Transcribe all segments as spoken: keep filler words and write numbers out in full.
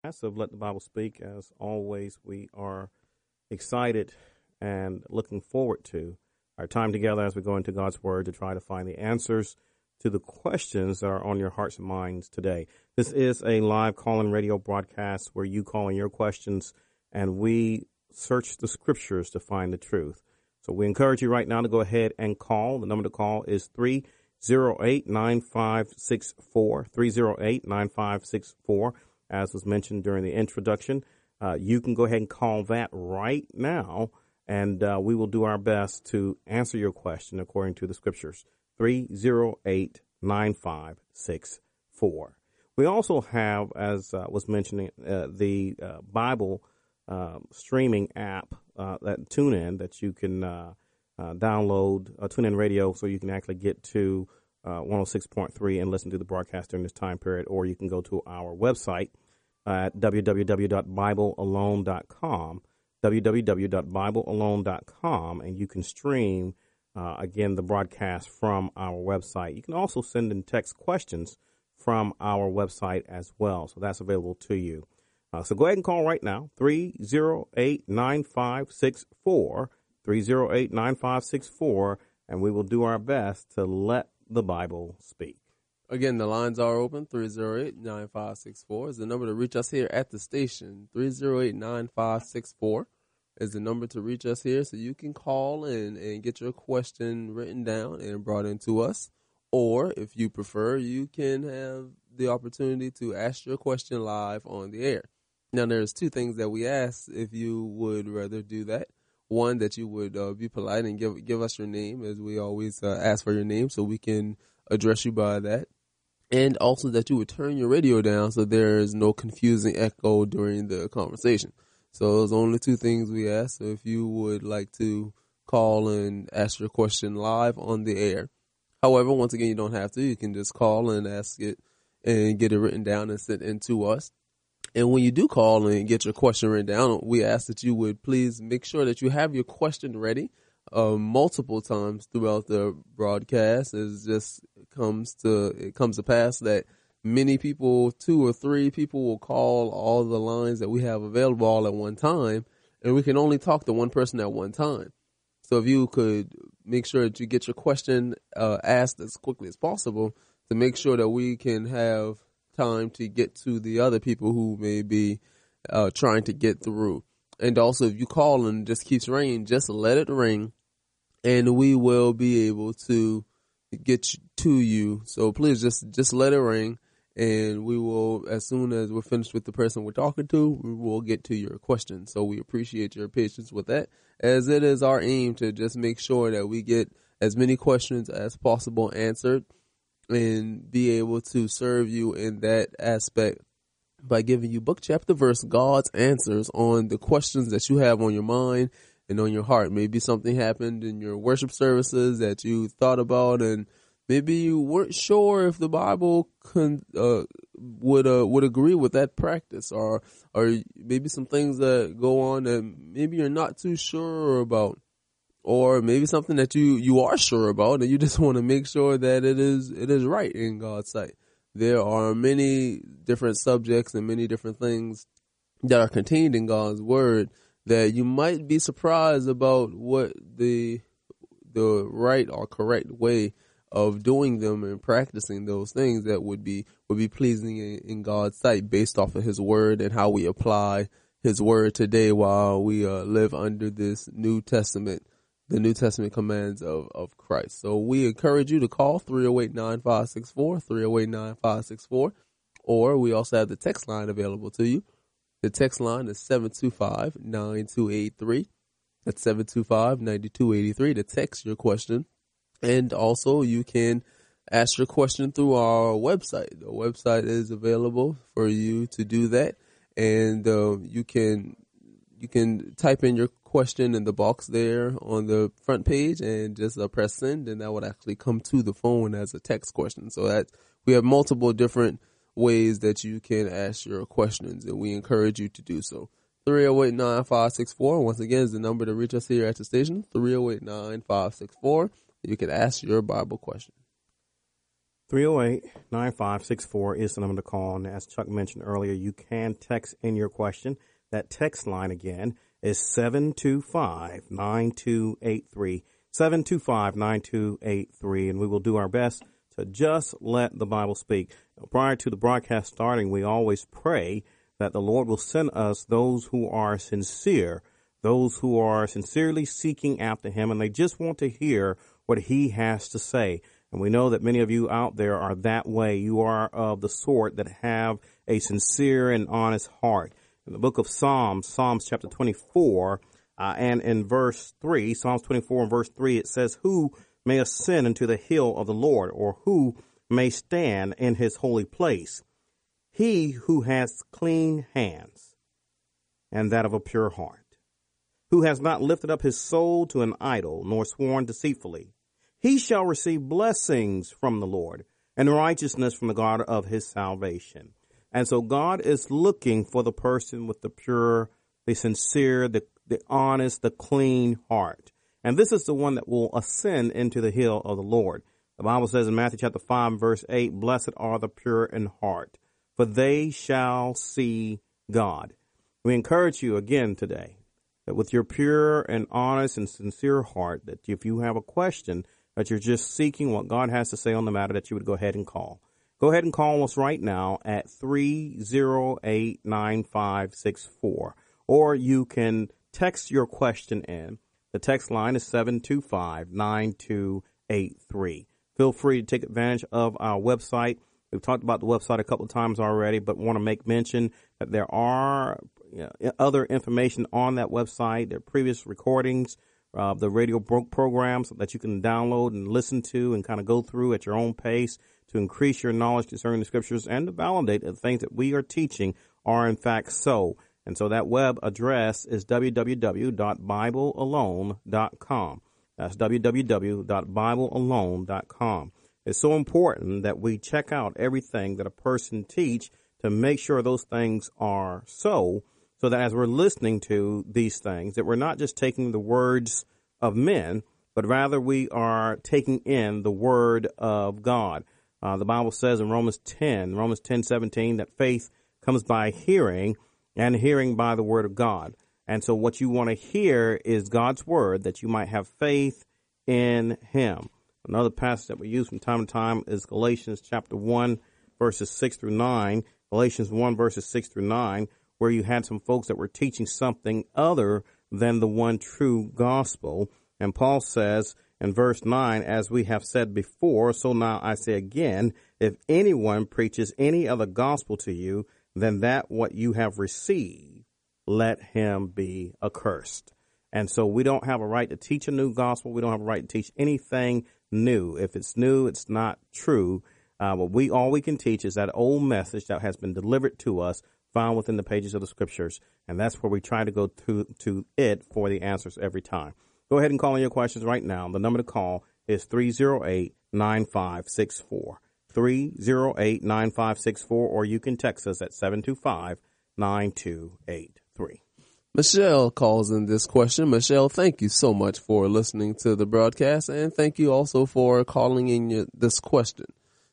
broadcast of Let the Bible Speak. As always, we are excited and looking forward to our time together as we go into God's Word to try to find the answers to the questions that are on your hearts and minds today. This is a live call-in radio broadcast where you call in your questions and we search the scriptures to find the truth. So we encourage you right now to go ahead and call. The number to call is three oh eight, nine five six four, three oh eight, nine five six four, as was mentioned during the introduction. Uh, you can go ahead and call that right now, and uh, we will do our best to answer your question according to the scriptures. three oh eight, nine five six four. We also have, as uh, was mentioning, uh, the uh, Bible uh, streaming app, uh, that TuneIn, that you can uh, uh, download, uh, TuneIn Radio, so you can actually get to uh, one oh six point three and listen to the broadcast during this time period, or you can go to our website at w w w dot bible alone dot com, w w w dot bible alone dot com, and you can stream Uh, again, the broadcast from our website. You can also send in text questions from our website as well. So that's available to you. Uh, so go ahead and call right now, three oh eight, nine five six four, three oh eight, nine five six four, and we will do our best to let the Bible speak. Again, the lines are open. three oh eight, nine five six four is the number to reach us here at the station. three oh eight, nine five six four. is the number to reach us here, so you can call in and get your question written down and brought into us. Or, if you prefer, you can have the opportunity to ask your question live on the air. Now, there's two things that we ask if you would rather do that. One, that you would uh, be polite and give give us your name, as we always uh, ask for your name, so we can address you by that. And also that you would turn your radio down so there is no confusing echo during the conversation. So those are only two things we ask. So if you would like to call and ask your question live on the air. However, once again, you don't have to. You can just call and ask it and get it written down and sent in to us. And when you do call and get your question written down, we ask that you would please make sure that you have your question ready uh, multiple times throughout the broadcast. It just comes to, it comes to pass that many people, two or three people, will call all the lines that we have available all at one time, and we can only talk to one person at one time. So if you could make sure that you get your question uh, asked as quickly as possible to make sure that we can have time to get to the other people who may be uh, trying to get through. And also, if you call and it just keeps ringing, just let it ring, and we will be able to get to you. So please just, just let it ring. And we will, as soon as we're finished with the person we're talking to, we will get to your question. So we appreciate your patience with that, as it is our aim to just make sure that we get as many questions as possible answered and be able to serve you in that aspect by giving you book, chapter, verse, God's answers on the questions that you have on your mind and on your heart. Maybe something happened in your worship services that you thought about, and maybe you weren't sure if the Bible con, uh, would uh, would agree with that practice, or or maybe some things that go on that maybe you're not too sure about, or maybe something that you, you are sure about and you just want to make sure that it is it is right in God's sight. There are many different subjects and many different things that are contained in God's Word that you might be surprised about what the the right or correct way of doing them and practicing those things that would be would be pleasing in, in God's sight, based off of His Word and how we apply His Word today while we uh, live under this New Testament, the New Testament commands of, of Christ. So we encourage you to call three oh eight, nine five six four, three oh eight, nine five six four, or we also have the text line available to you. The text line is seven two five, nine two eight three. That's seven two five, nine two eight three to text your question. And also, you can ask your question through our website. The website is available for you to do that, and uh, you can you can type in your question in the box there on the front page and just uh, press send, and that would actually come to the phone as a text question. So that we have multiple different ways that you can ask your questions, and we encourage you to do so. three oh eight, nine five six four, once again, is the number to reach us here at the station, three oh eight, nine five six four. You can ask your Bible question. three oh eight, nine five six four is the number to call. And as Chuck mentioned earlier, you can text in your question. That text line again is seven two five, nine two eight three, seven two five, nine two eight three. And we will do our best to just let the Bible speak. Prior to the broadcast starting, we always pray that the Lord will send us those who are sincere, those who are sincerely seeking after him, and they just want to hear what he has to say. And we know that many of you out there are that way. You are of the sort that have a sincere and honest heart. In the book of Psalms, Psalms chapter twenty-four, uh, and in verse three, Psalms twenty-four and verse three, it says, "Who may ascend into the hill of the Lord, or who may stand in his holy place? He who has clean hands and that of a pure heart, who has not lifted up his soul to an idol, nor sworn deceitfully. He shall receive blessings from the Lord and righteousness from the God of his salvation." And so God is looking for the person with the pure, the sincere, the, the honest, the clean heart. And this is the one that will ascend into the hill of the Lord. The Bible says in Matthew chapter five, verse eight, "Blessed are the pure in heart, for they shall see God." We encourage you again today that with your pure and honest and sincere heart, that if you have a question, that you're just seeking what God has to say on the matter, that you would go ahead and call. Go ahead and call us right now at three oh eight, nine five six four, or you can text your question in. The text line is seven two five, nine two eight three. Feel free to take advantage of our website. We've talked about the website a couple of times already, but want to make mention that there are you know, other information on that website. There are previous recordings of uh, the radio programs that you can download and listen to and kind of go through at your own pace to increase your knowledge concerning the scriptures and to validate that the things that we are teaching are in fact so. And so that web address is w w w dot bible alone dot com. That's w w w dot bible alone dot com. It's so important that we check out everything that a person teach to make sure those things are so, so that as we're listening to these things, that we're not just taking the words of men, but rather we are taking in the word of God. Uh, the Bible says in Romans ten, Romans ten seventeen, that faith comes by hearing, and hearing by the word of God. And so what you want to hear is God's word, that you might have faith in him. Another passage that we use from time to time is Galatians chapter one, verses six through nine. Galatians one, verses six through nine, where you had some folks that were teaching something other than the one true gospel. And Paul says in verse nine, "As we have said before, so now I say again, if anyone preaches any other gospel to you than that what you have received, let him be accursed." And so we don't have a right to teach a new gospel. We don't have a right to teach anything new. If it's new, it's not true. Uh, but we all we can teach is that old message that has been delivered to us, found within the pages of the scriptures. And that's where we try to go to, to it for the answers every time. Go ahead and call in your questions right now. The number to call is three oh eight, nine five six four. three oh eight, nine five six four, or you can text us at seven two five, nine two eight three. Michelle calls in this question. Michelle, thank you so much for listening to the broadcast, and thank you also for calling in your, this question.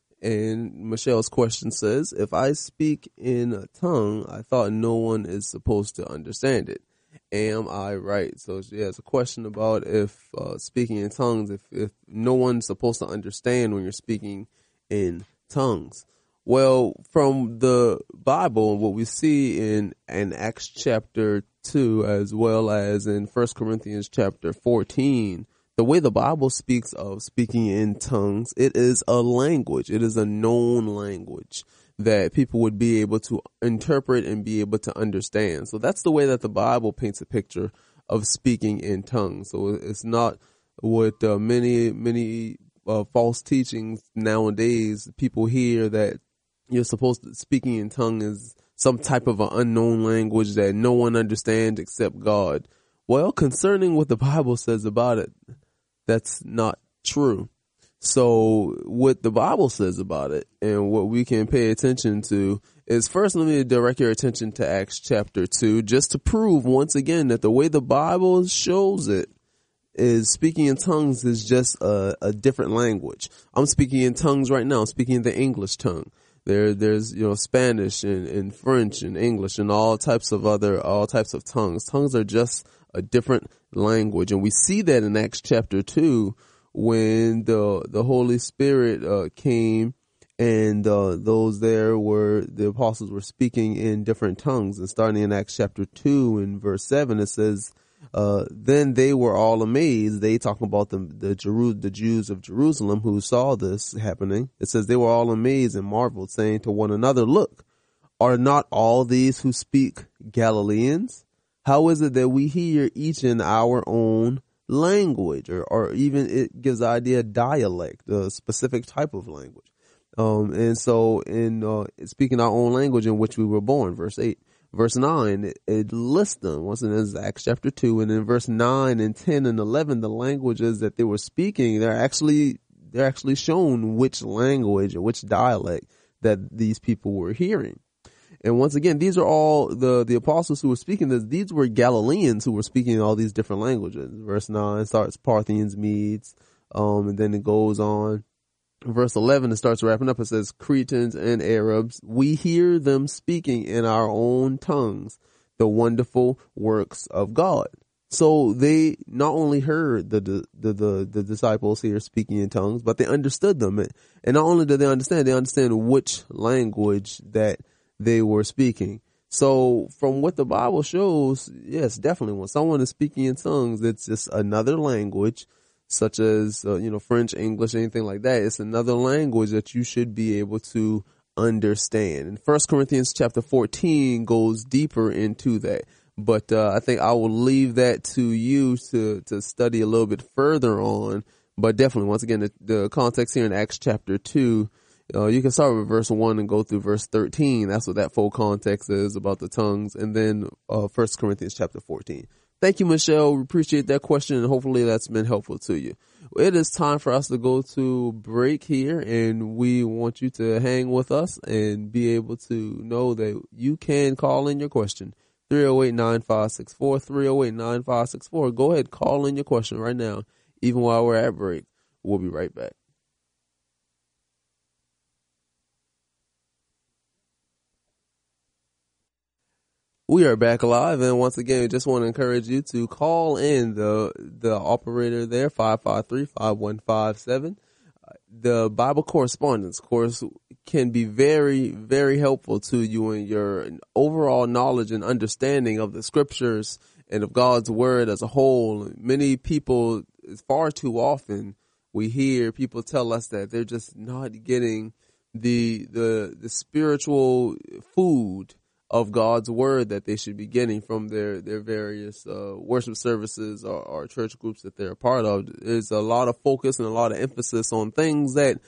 And Michelle's question says, "If I speak in a tongue, I thought no one is supposed to understand it. Am I right?" So she has a question about if uh, speaking in tongues, if, if no one's supposed to understand when you're speaking in tongues. Well, from the Bible, what we see in, in Acts chapter two, as well as in First Corinthians chapter fourteen, the way the Bible speaks of speaking in tongues, it is a language. It is a known language that people would be able to interpret and be able to understand. So that's the way that the Bible paints a picture of speaking in tongues. So it's not what uh, many, many uh, false teachings nowadays. People hear that you're supposed to, speaking in tongue is some type of an unknown language that no one understands except God. Well, concerning what the Bible says about it, that's not true. So what the Bible says about it and what we can pay attention to is, first, let me direct your attention to Acts chapter two, just to prove once again that the way the Bible shows it is speaking in tongues is just a, a different language. I'm speaking in tongues right now. I'm speaking the English tongue. There, there's, you know, Spanish and, and French and English and all types of other, all types of tongues. Tongues are just a different language. And we see that in Acts chapter two when the, the Holy Spirit, uh, came and, uh, those there were, the apostles were speaking in different tongues. And starting in Acts chapter two in verse seven, it says, Uh, then they were all amazed. They talking about the the, Jeru- the Jews of Jerusalem who saw this happening. It says they were all amazed and marveled, saying to one another, "Look, are not all these who speak Galileans? How is it that we hear each in our own language?" Or, or even it gives the idea of dialect, a specific type of language. Um, and so in uh, speaking our own language in which we were born, verse eight. Verse nine, it, it lists them. Once again, this is Acts chapter two. And in verse nine and ten and eleven, the languages that they were speaking, they're actually, they're actually shown which language or which dialect that these people were hearing. And once again, these are all the, the apostles who were speaking this. These were Galileans who were speaking all these different languages. Verse nine starts Parthians, Medes, um, and then it goes on. Verse eleven, it starts wrapping up. It says, Cretans and Arabs, we hear them speaking in our own tongues the wonderful works of God. So they not only heard the the the, the disciples here speaking in tongues, but they understood them. And not only did they understand, they understand which language that they were speaking. So from what the Bible shows, yes, definitely when someone is speaking in tongues, it's just another language, such as, uh, you know, French, English, anything like that. It's another language that you should be able to understand. And First Corinthians chapter fourteen goes deeper into that. But uh, I think I will leave that to you to, to study a little bit further on. But definitely, once again, the, the context here in Acts chapter two, uh, you can start with verse one and go through verse thirteen. That's what that full context is about the tongues. And then uh, First Corinthians chapter fourteen. Thank you, Michelle. We appreciate that question, and hopefully that's been helpful to you. It is time for us to go to break here, and we want you to hang with us and be able to know that you can call in your question. three oh eight, nine five six four, three oh eight, nine five six four. Go ahead, call in your question right now, even while we're at break. We'll be right back. We are back live, and once again, we just want to encourage you to call in the the operator there, five five three, five one five seven. The Bible correspondence course can be very, very helpful to you in your overall knowledge and understanding of the scriptures and of God's word as a whole. Many people, far too often, we hear people tell us that they're just not getting the the the spiritual food of God's word that they should be getting from their, their various uh, worship services or, or church groups that they're a part of. There's a lot of focus and a lot of emphasis on things that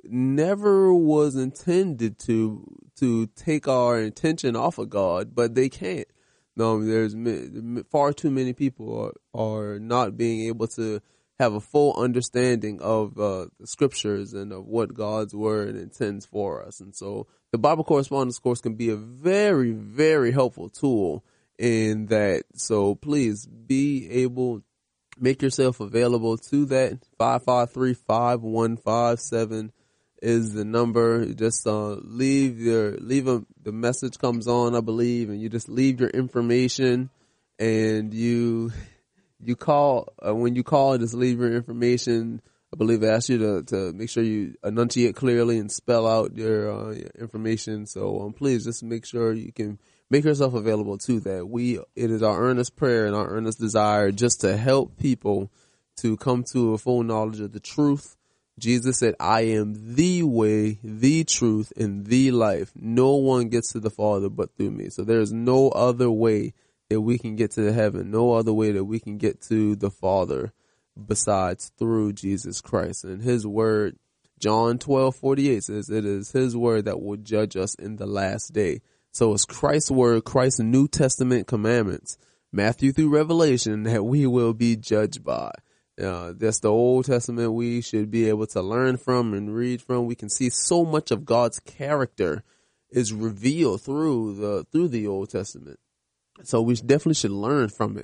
never was intended to to take our attention off of God, but they can't. No, there's far too many people are, are not being able to have a full understanding of uh, the scriptures and of what God's word intends for us. And so the Bible correspondence course can be a very, very helpful tool in that. So please be able, make yourself available to that. five five three, five one five seven is the number. Just uh, leave your, leave a, the message comes on, I believe, and you just leave your information and you... You call, uh, when you call, just leave your information. I believe I asked you to, to make sure you enunciate clearly and spell out your, uh, your information. So um, please just make sure you can make yourself available to that. We, it is our earnest prayer and our earnest desire just to help people to come to a full knowledge of the truth. Jesus said, I am the way, the truth, and the life. No one gets to the Father but through me. So there is no other way that we can get to heaven, no other way that we can get to the Father besides through Jesus Christ. And his word, John twelve forty-eight says it is his word that will judge us in the last day. So it's Christ's word, Christ's New Testament commandments, Matthew through Revelation, that we will be judged by. Uh, that's the Old Testament we should be able to learn from and read from. We can see so much of God's character is revealed through the, through the Old Testament. So we definitely should learn from it.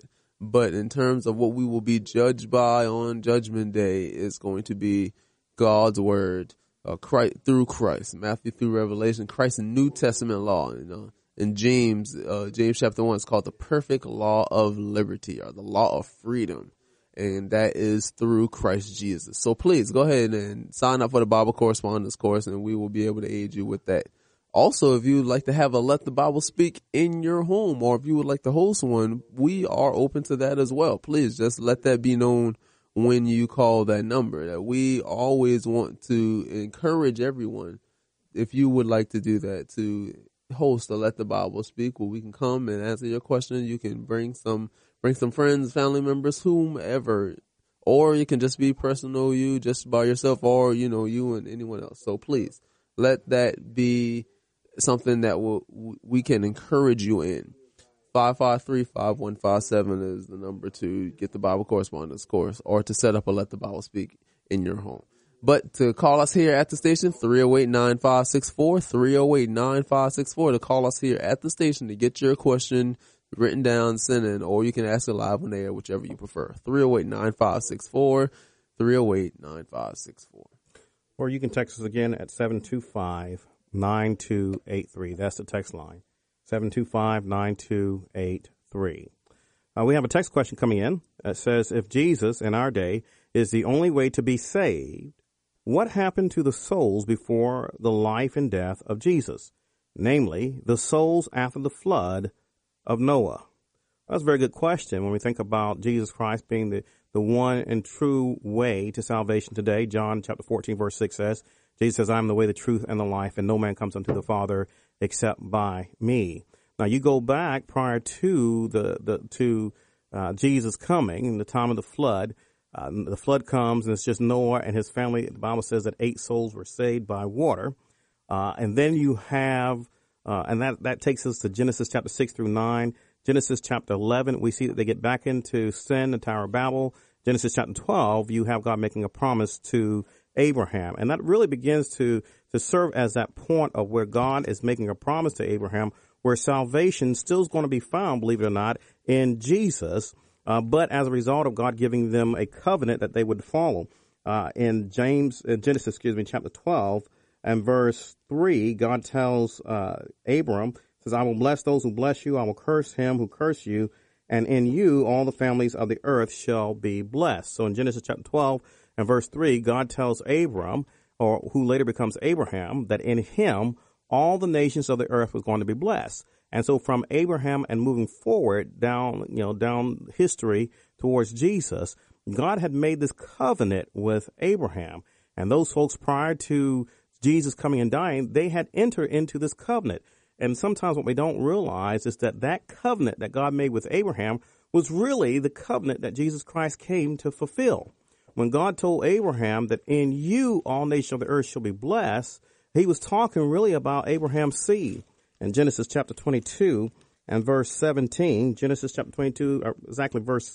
But in terms of what we will be judged by on Judgment Day, it's going to be God's word uh, Christ, through Christ, Matthew through Revelation, Christ's New Testament law. You know, in James, uh, James chapter one, it's called the perfect law of liberty, or the law of freedom. And that is through Christ Jesus. So please go ahead and sign up for the Bible correspondence course, and we will be able to aid you with that. Also, if you would like to have a Let the Bible Speak in your home, or if you would like to host one, we are open to that as well. Please just let that be known when you call that number. That we always want to encourage everyone, if you would like to do that, to host a Let the Bible Speak, where we can come and answer your question. You can bring some Bring some friends, family members, whomever, or you can just be personal, you just by yourself, or, you know, you and anyone else. So please let that be something that will, we can encourage you in. five five three, five one five seven is the number to get the Bible correspondence course, or to set up a Let the Bible Speak in your home. But to call us here at the station, three oh eight, nine five six four, three oh eight, nine five six four, to call us here at the station to get your question written down, sent in, or you can ask it live on the air, whichever you prefer. three oh eight, nine five six four, three oh eight, nine five six four. Or you can text us again at seven two five, nine two eight three. That's the text line, seven two five, nine two eight three. Uh, we have a text question coming in that says, if Jesus in our day is the only way to be saved, what happened to the souls before the life and death of Jesus? Namely, the souls after the flood of Noah. That's a very good question when we think about Jesus Christ being the, the one and true way to salvation today. John chapter fourteen verse six says, Jesus says, I am the way, the truth, and the life, and no man comes unto the Father except by me. Now you go back prior to the, the to uh, Jesus coming in the time of the flood. Uh, the flood comes and it's just Noah and his family. The Bible says that eight souls were saved by water. Uh, and then you have Uh, and that, that takes us to Genesis chapter six through nine. Genesis chapter eleven, we see that they get back into sin, the Tower of Babel. Genesis chapter twelve, you have God making a promise to Abraham. And that really begins to, to serve as that point of where God is making a promise to Abraham, where salvation still is going to be found, believe it or not, in Jesus. Uh, but as a result of God giving them a covenant that they would follow. Uh, in James, uh, Genesis, excuse me, chapter twelve, and verse three, God tells uh, Abram, says, I will bless those who bless you. I will curse him who curse you. And in you, all the families of the earth shall be blessed. So in Genesis chapter twelve and verse three, God tells Abram, or who later becomes Abraham, that in him, all the nations of the earth was going to be blessed. And so from Abraham and moving forward down, you know, down history towards Jesus, God had made this covenant with Abraham. And those folks prior to Jesus coming and dying, they had entered into this covenant. And sometimes what we don't realize is that that covenant that God made with Abraham was really the covenant that Jesus Christ came to fulfill. When God told Abraham that in you all nations of the earth shall be blessed, he was talking really about Abraham's seed. In Genesis chapter twenty-two and verse seventeen, Genesis chapter twenty-two, exactly verse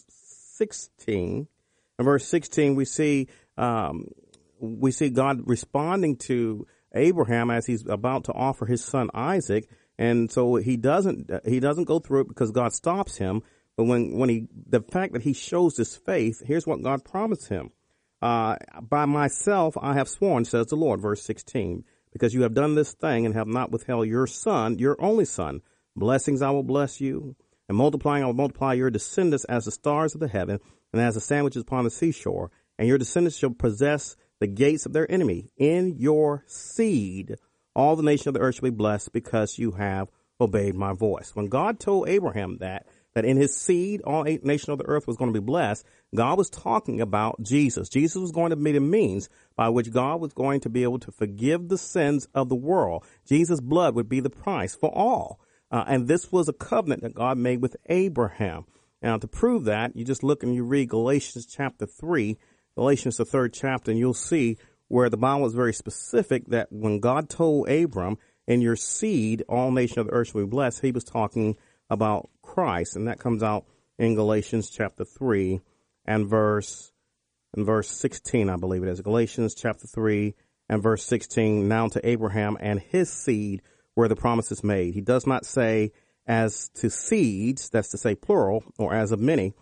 sixteen, and verse sixteen, we see um, we see God responding to Abraham as he's about to offer his son Isaac, and so he doesn't he doesn't go through it because God stops him. But when when he the fact that he shows this faith, here's what God promised him: uh, "By myself I have sworn," says the Lord, verse sixteen. Because you have done this thing and have not withheld your son, your only son. Blessings I will bless you, and multiplying I will multiply your descendants as the stars of the heaven and as the sandwiches upon the seashore. And your descendants shall possess the gates of their enemy. In your seed, all the nations of the earth shall be blessed because you have obeyed my voice. When God told Abraham that, that in his seed, all eight nations of the earth was going to be blessed, God was talking about Jesus. Jesus was going to be the means by which God was going to be able to forgive the sins of the world. Jesus' blood would be the price for all. Uh, and this was a covenant that God made with Abraham. Now, to prove that, you just look and you read Galatians chapter three, Galatians the third chapter, and you'll see where the Bible is very specific that when God told Abram, in your seed, all nations of the earth shall be blessed, he was talking about Christ. And that comes out in Galatians chapter three and verse in verse sixteen, I believe it is. Galatians chapter three and verse sixteen, now to Abraham and his seed where the promise is made. He does not say as to seeds, that's to say plural, or as of many,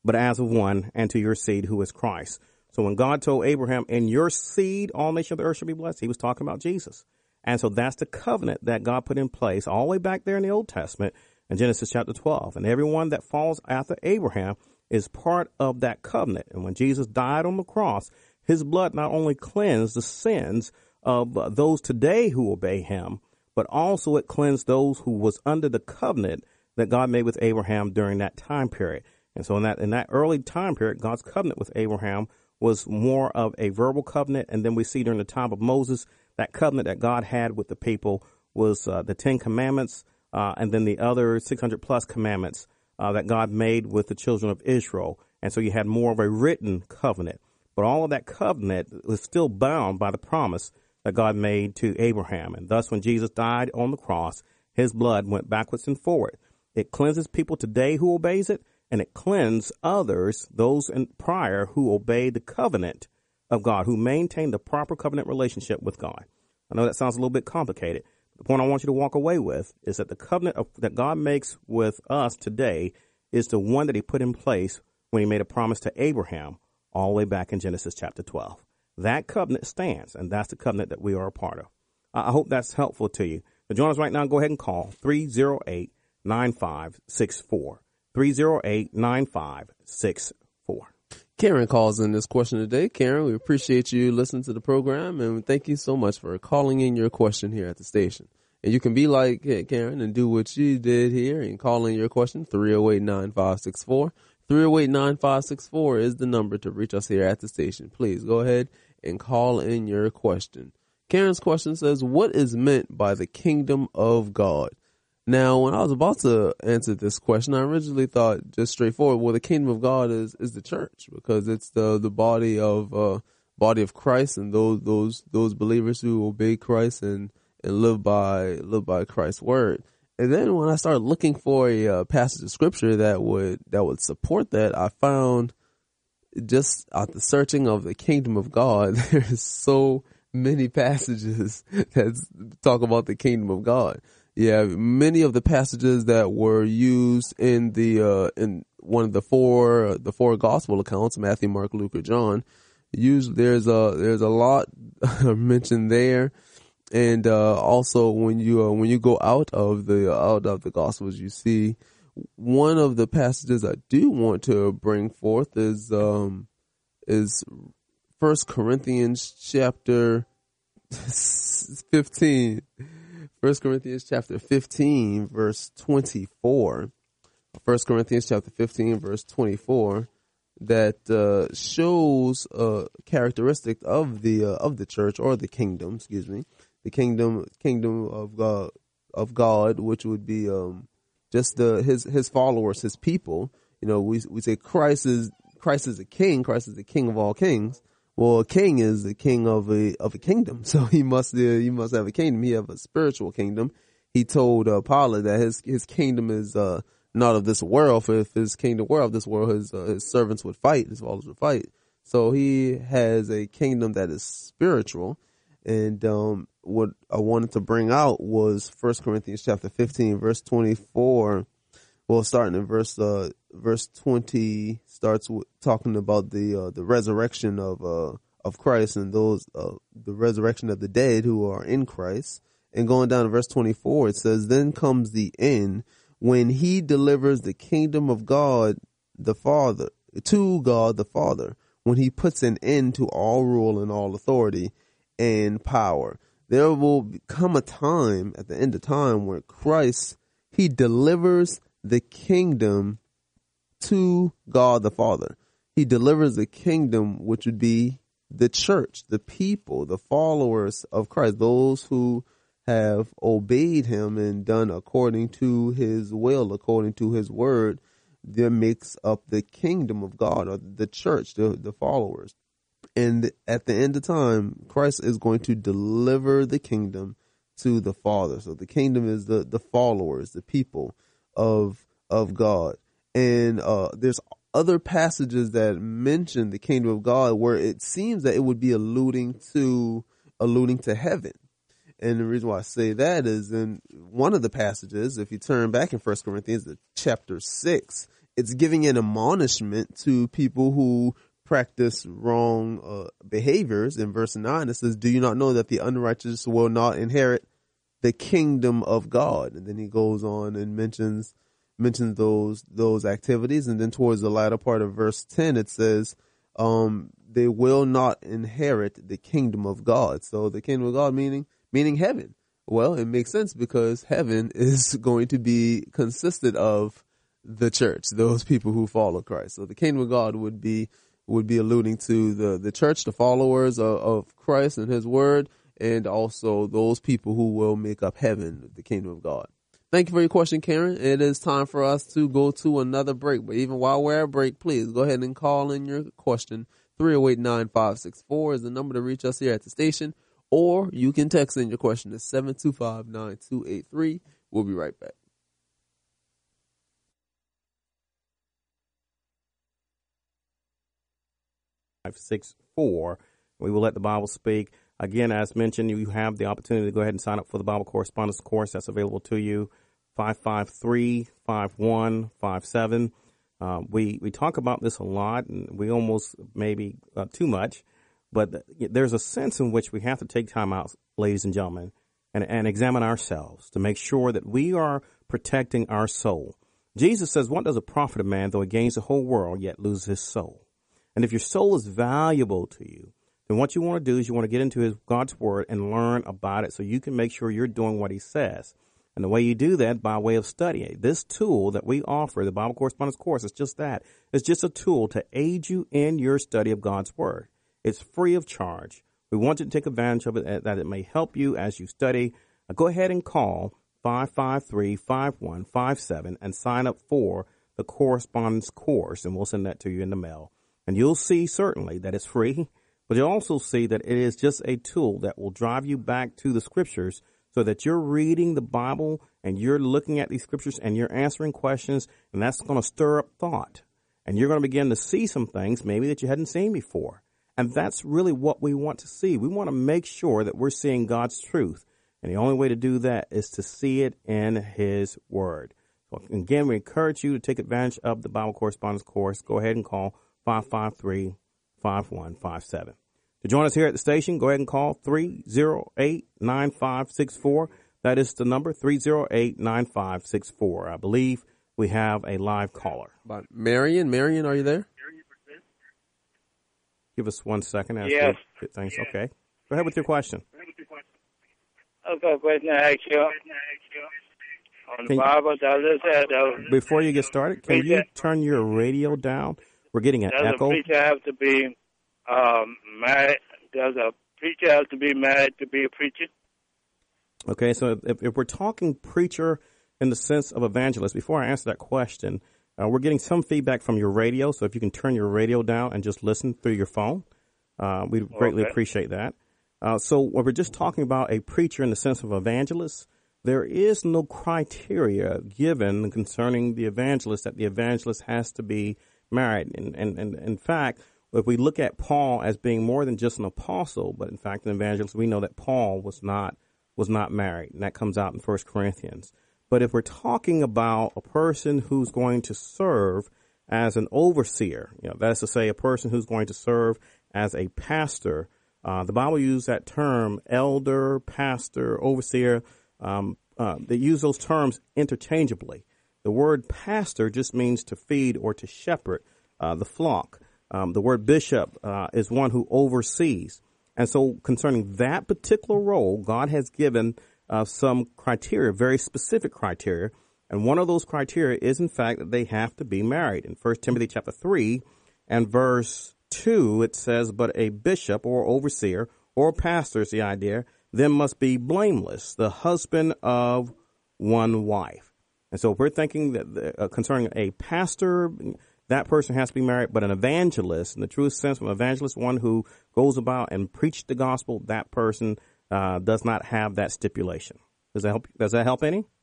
but as of one, and to your seed, who is Christ. So when God told Abraham, in your seed, all nations of the earth shall be blessed, he was talking about Jesus. And so that's the covenant that God put in place all the way back there in the Old Testament in Genesis chapter twelve. And everyone that falls after Abraham is part of that covenant. And when Jesus died on the cross, his blood not only cleansed the sins of uh, those today who obey him, but also it cleansed those who was under the covenant that God made with Abraham during that time period. And so in that in that early time period, God's covenant with Abraham was more of a verbal covenant. And then we see during the time of Moses, that covenant that God had with the people was uh, the Ten Commandments, uh, and then the other six hundred plus commandments uh, that God made with the children of Israel. And so you had more of a written covenant. But all of that covenant was still bound by the promise that God made to Abraham. And thus, when Jesus died on the cross, his blood went backwards and forward. It cleanses people today who obeys it, and it cleanses others, those in prior who obeyed the covenant of God, who maintained the proper covenant relationship with God. I know that sounds a little bit complicated. The point I want you to walk away with is that the covenant of, that God makes with us today is the one that he put in place when he made a promise to Abraham all the way back in Genesis chapter twelve. That covenant stands, and that's the covenant that we are a part of. I hope that's helpful to you. To join us right now, go ahead and call three oh eight, nine five six four. three oh eight, nine five six four. Karen calls in this question today. Karen, we appreciate you listening to the program, and thank you so much for calling in your question here at the station. And you can be like Karen and do what you did here and call in your question, three oh eight, nine five six four. three oh eight, nine five six four is the number to reach us here at the station. Please go ahead and call in your question. Karen's question says, what is meant by the kingdom of God? Now, when I was about to answer this question, I originally thought just straightforward, well, the kingdom of God is, is the church, because it's the, the body of, uh, body of Christ, and those, those, those believers who obey Christ and, and live by, live by Christ's word. And then when I started looking for a uh, passage of scripture that would, that would support that, I found just at the searching of the kingdom of God, there's so many passages that talk about the kingdom of God. Yeah, many of the passages that were used in the uh, in one of the four uh, the four gospel accounts, Matthew, Mark, Luke, or John, usually there's a there's a lot mentioned there, and uh, also when you uh, when you go out of the out of the gospels, you see one of the passages I do want to bring forth is um is First Corinthians chapter fifteen. First Corinthians chapter fifteen, verse twenty-four. First Corinthians chapter fifteen, verse twenty-four, that uh, shows a characteristic of the uh, of the church, or the kingdom, excuse me, the kingdom kingdom of God of God, which would be um, just the his his followers, his people. You know, we we say Christ is Christ is a king. Christ is the king of all kings. Well, a king is the king of a of a kingdom, so he must uh, he must have a kingdom. He have a spiritual kingdom. He told uh, Pilate that his his kingdom is uh, not of this world. For if his kingdom were of this world, his uh, his servants would fight, his followers would fight. So he has a kingdom that is spiritual. And um, what I wanted to bring out was First Corinthians chapter fifteen, verse twenty-four. Well, starting in verse uh, verse twenty, starts with talking about the uh, the resurrection of uh, of Christ, and those uh, the resurrection of the dead who are in Christ. And going down to verse twenty-four, it says, "Then comes the end, when he delivers the kingdom of God the Father to God the Father, when he puts an end to all rule and all authority and power." There will come a time at the end of time where Christ, he delivers the kingdom to God the Father. He delivers the kingdom, which would be the church, the people, the followers of Christ, those who have obeyed him and done according to his will, according to his word. That makes up the kingdom of God, or the church, the, the followers. And at the end of time, Christ is going to deliver the kingdom to the Father. So the kingdom is the, the followers, the people of of God. And uh, there's other passages that mention the kingdom of God where it seems that it would be alluding to alluding to heaven. And the reason why I say that is in one of the passages, if you turn back in First Corinthians chapter six, it's giving an admonishment to people who practice wrong uh, behaviors. In verse nine, it says, "Do you not know that the unrighteous will not inherit the kingdom of God?" And then he goes on and mentions mentions those those activities. And then towards the latter part of verse ten, it says, um, "They will not inherit the kingdom of God." So the kingdom of God meaning meaning heaven. Well, it makes sense because heaven is going to be consisted of the church, those people who follow Christ. So the kingdom of God would be would be alluding to the, the church, the followers of, of Christ and his word, and also those people who will make up heaven, the kingdom of God. Thank you for your question, Karen. It is time for us to go to another break. But even while we're at break, please go ahead and call in your question. three oh eight, nine five six four is the number to reach us here at the station. Or you can text in your question to seven two five, nine two eight three. We'll be right back. five six four. We will let the Bible speak. Again, as mentioned, you have the opportunity to go ahead and sign up for the Bible Correspondence course that's available to you. five five three, five one five seven. Uh, we, we talk about this a lot, and we almost maybe uh, too much, but there's a sense in which we have to take time out, ladies and gentlemen, and, and examine ourselves to make sure that we are protecting our soul. Jesus says, "What does it profit a man though he gains the whole world yet loses his soul?" And if your soul is valuable to you, then what you want to do is you want to get into his God's word and learn about it so you can make sure you're doing what he says. And the way you do that by way of studying. This tool that we offer, the Bible Correspondence course, is just that. It's just a tool to aid you in your study of God's word. It's free of charge. We want you to take advantage of it, that it may help you as you study. Now go ahead and call five five three, five one five seven and sign up for the correspondence course, and we'll send that to you in the mail. And you'll see certainly that it's free, but you'll also see that it is just a tool that will drive you back to the scriptures so that you're reading the Bible and you're looking at these scriptures and you're answering questions, and that's going to stir up thought. And you're going to begin to see some things maybe that you hadn't seen before. And that's really what we want to see. We want to make sure that we're seeing God's truth. And the only way to do that is to see it in his word. So again, we encourage you to take advantage of the Bible Correspondence course. Go ahead and call five five three, five one five seven. To join us here at the station, go ahead and call three oh eight, nine five six four. That is the number, three oh eight, nine five six four. I believe we have a live caller. But Marion, Marion, are you there? Give us one second. As yes. we get things. Okay. Go ahead with your question. I've got a question to ask you. On the Bible, does it say, does, before you get started, can you turn your radio down? We're getting an does echo. Does a preacher have to be um, married? Does a preacher have to be married to be a preacher? Okay, so if, if we're talking preacher in the sense of evangelist, before I answer that question, uh, we're getting some feedback from your radio. So if you can turn your radio down and just listen through your phone, uh, we'd greatly okay. appreciate that. Uh, so when we're just talking about a preacher in the sense of evangelist, there is no criteria given concerning the evangelist that the evangelist has to be married. And, and, and in fact, if we look at Paul as being more than just an apostle, but in fact an evangelist, we know that Paul was not was not married, and that comes out in First Corinthians. But if we're talking about a person who's going to serve as an overseer, you know, that is to say, a person who's going to serve as a pastor, uh, the Bible uses that term, elder, pastor, overseer. Um, uh, they use those terms interchangeably. The word pastor just means to feed or to shepherd uh, the flock. Um, the word bishop uh, is one who oversees. And so concerning that particular role, God has given uh, some criteria, very specific criteria. And one of those criteria is, in fact, that they have to be married. In First Timothy chapter three and verse two, it says, "But a bishop or overseer or pastor," is the idea, "then must be blameless, the husband of one wife." And so if we're thinking that the, uh, concerning a pastor, that person has to be married, but an evangelist, in the truest sense of an evangelist, one who goes about and preach the gospel, that person uh, does not have that stipulation. Does that help? Does that help any?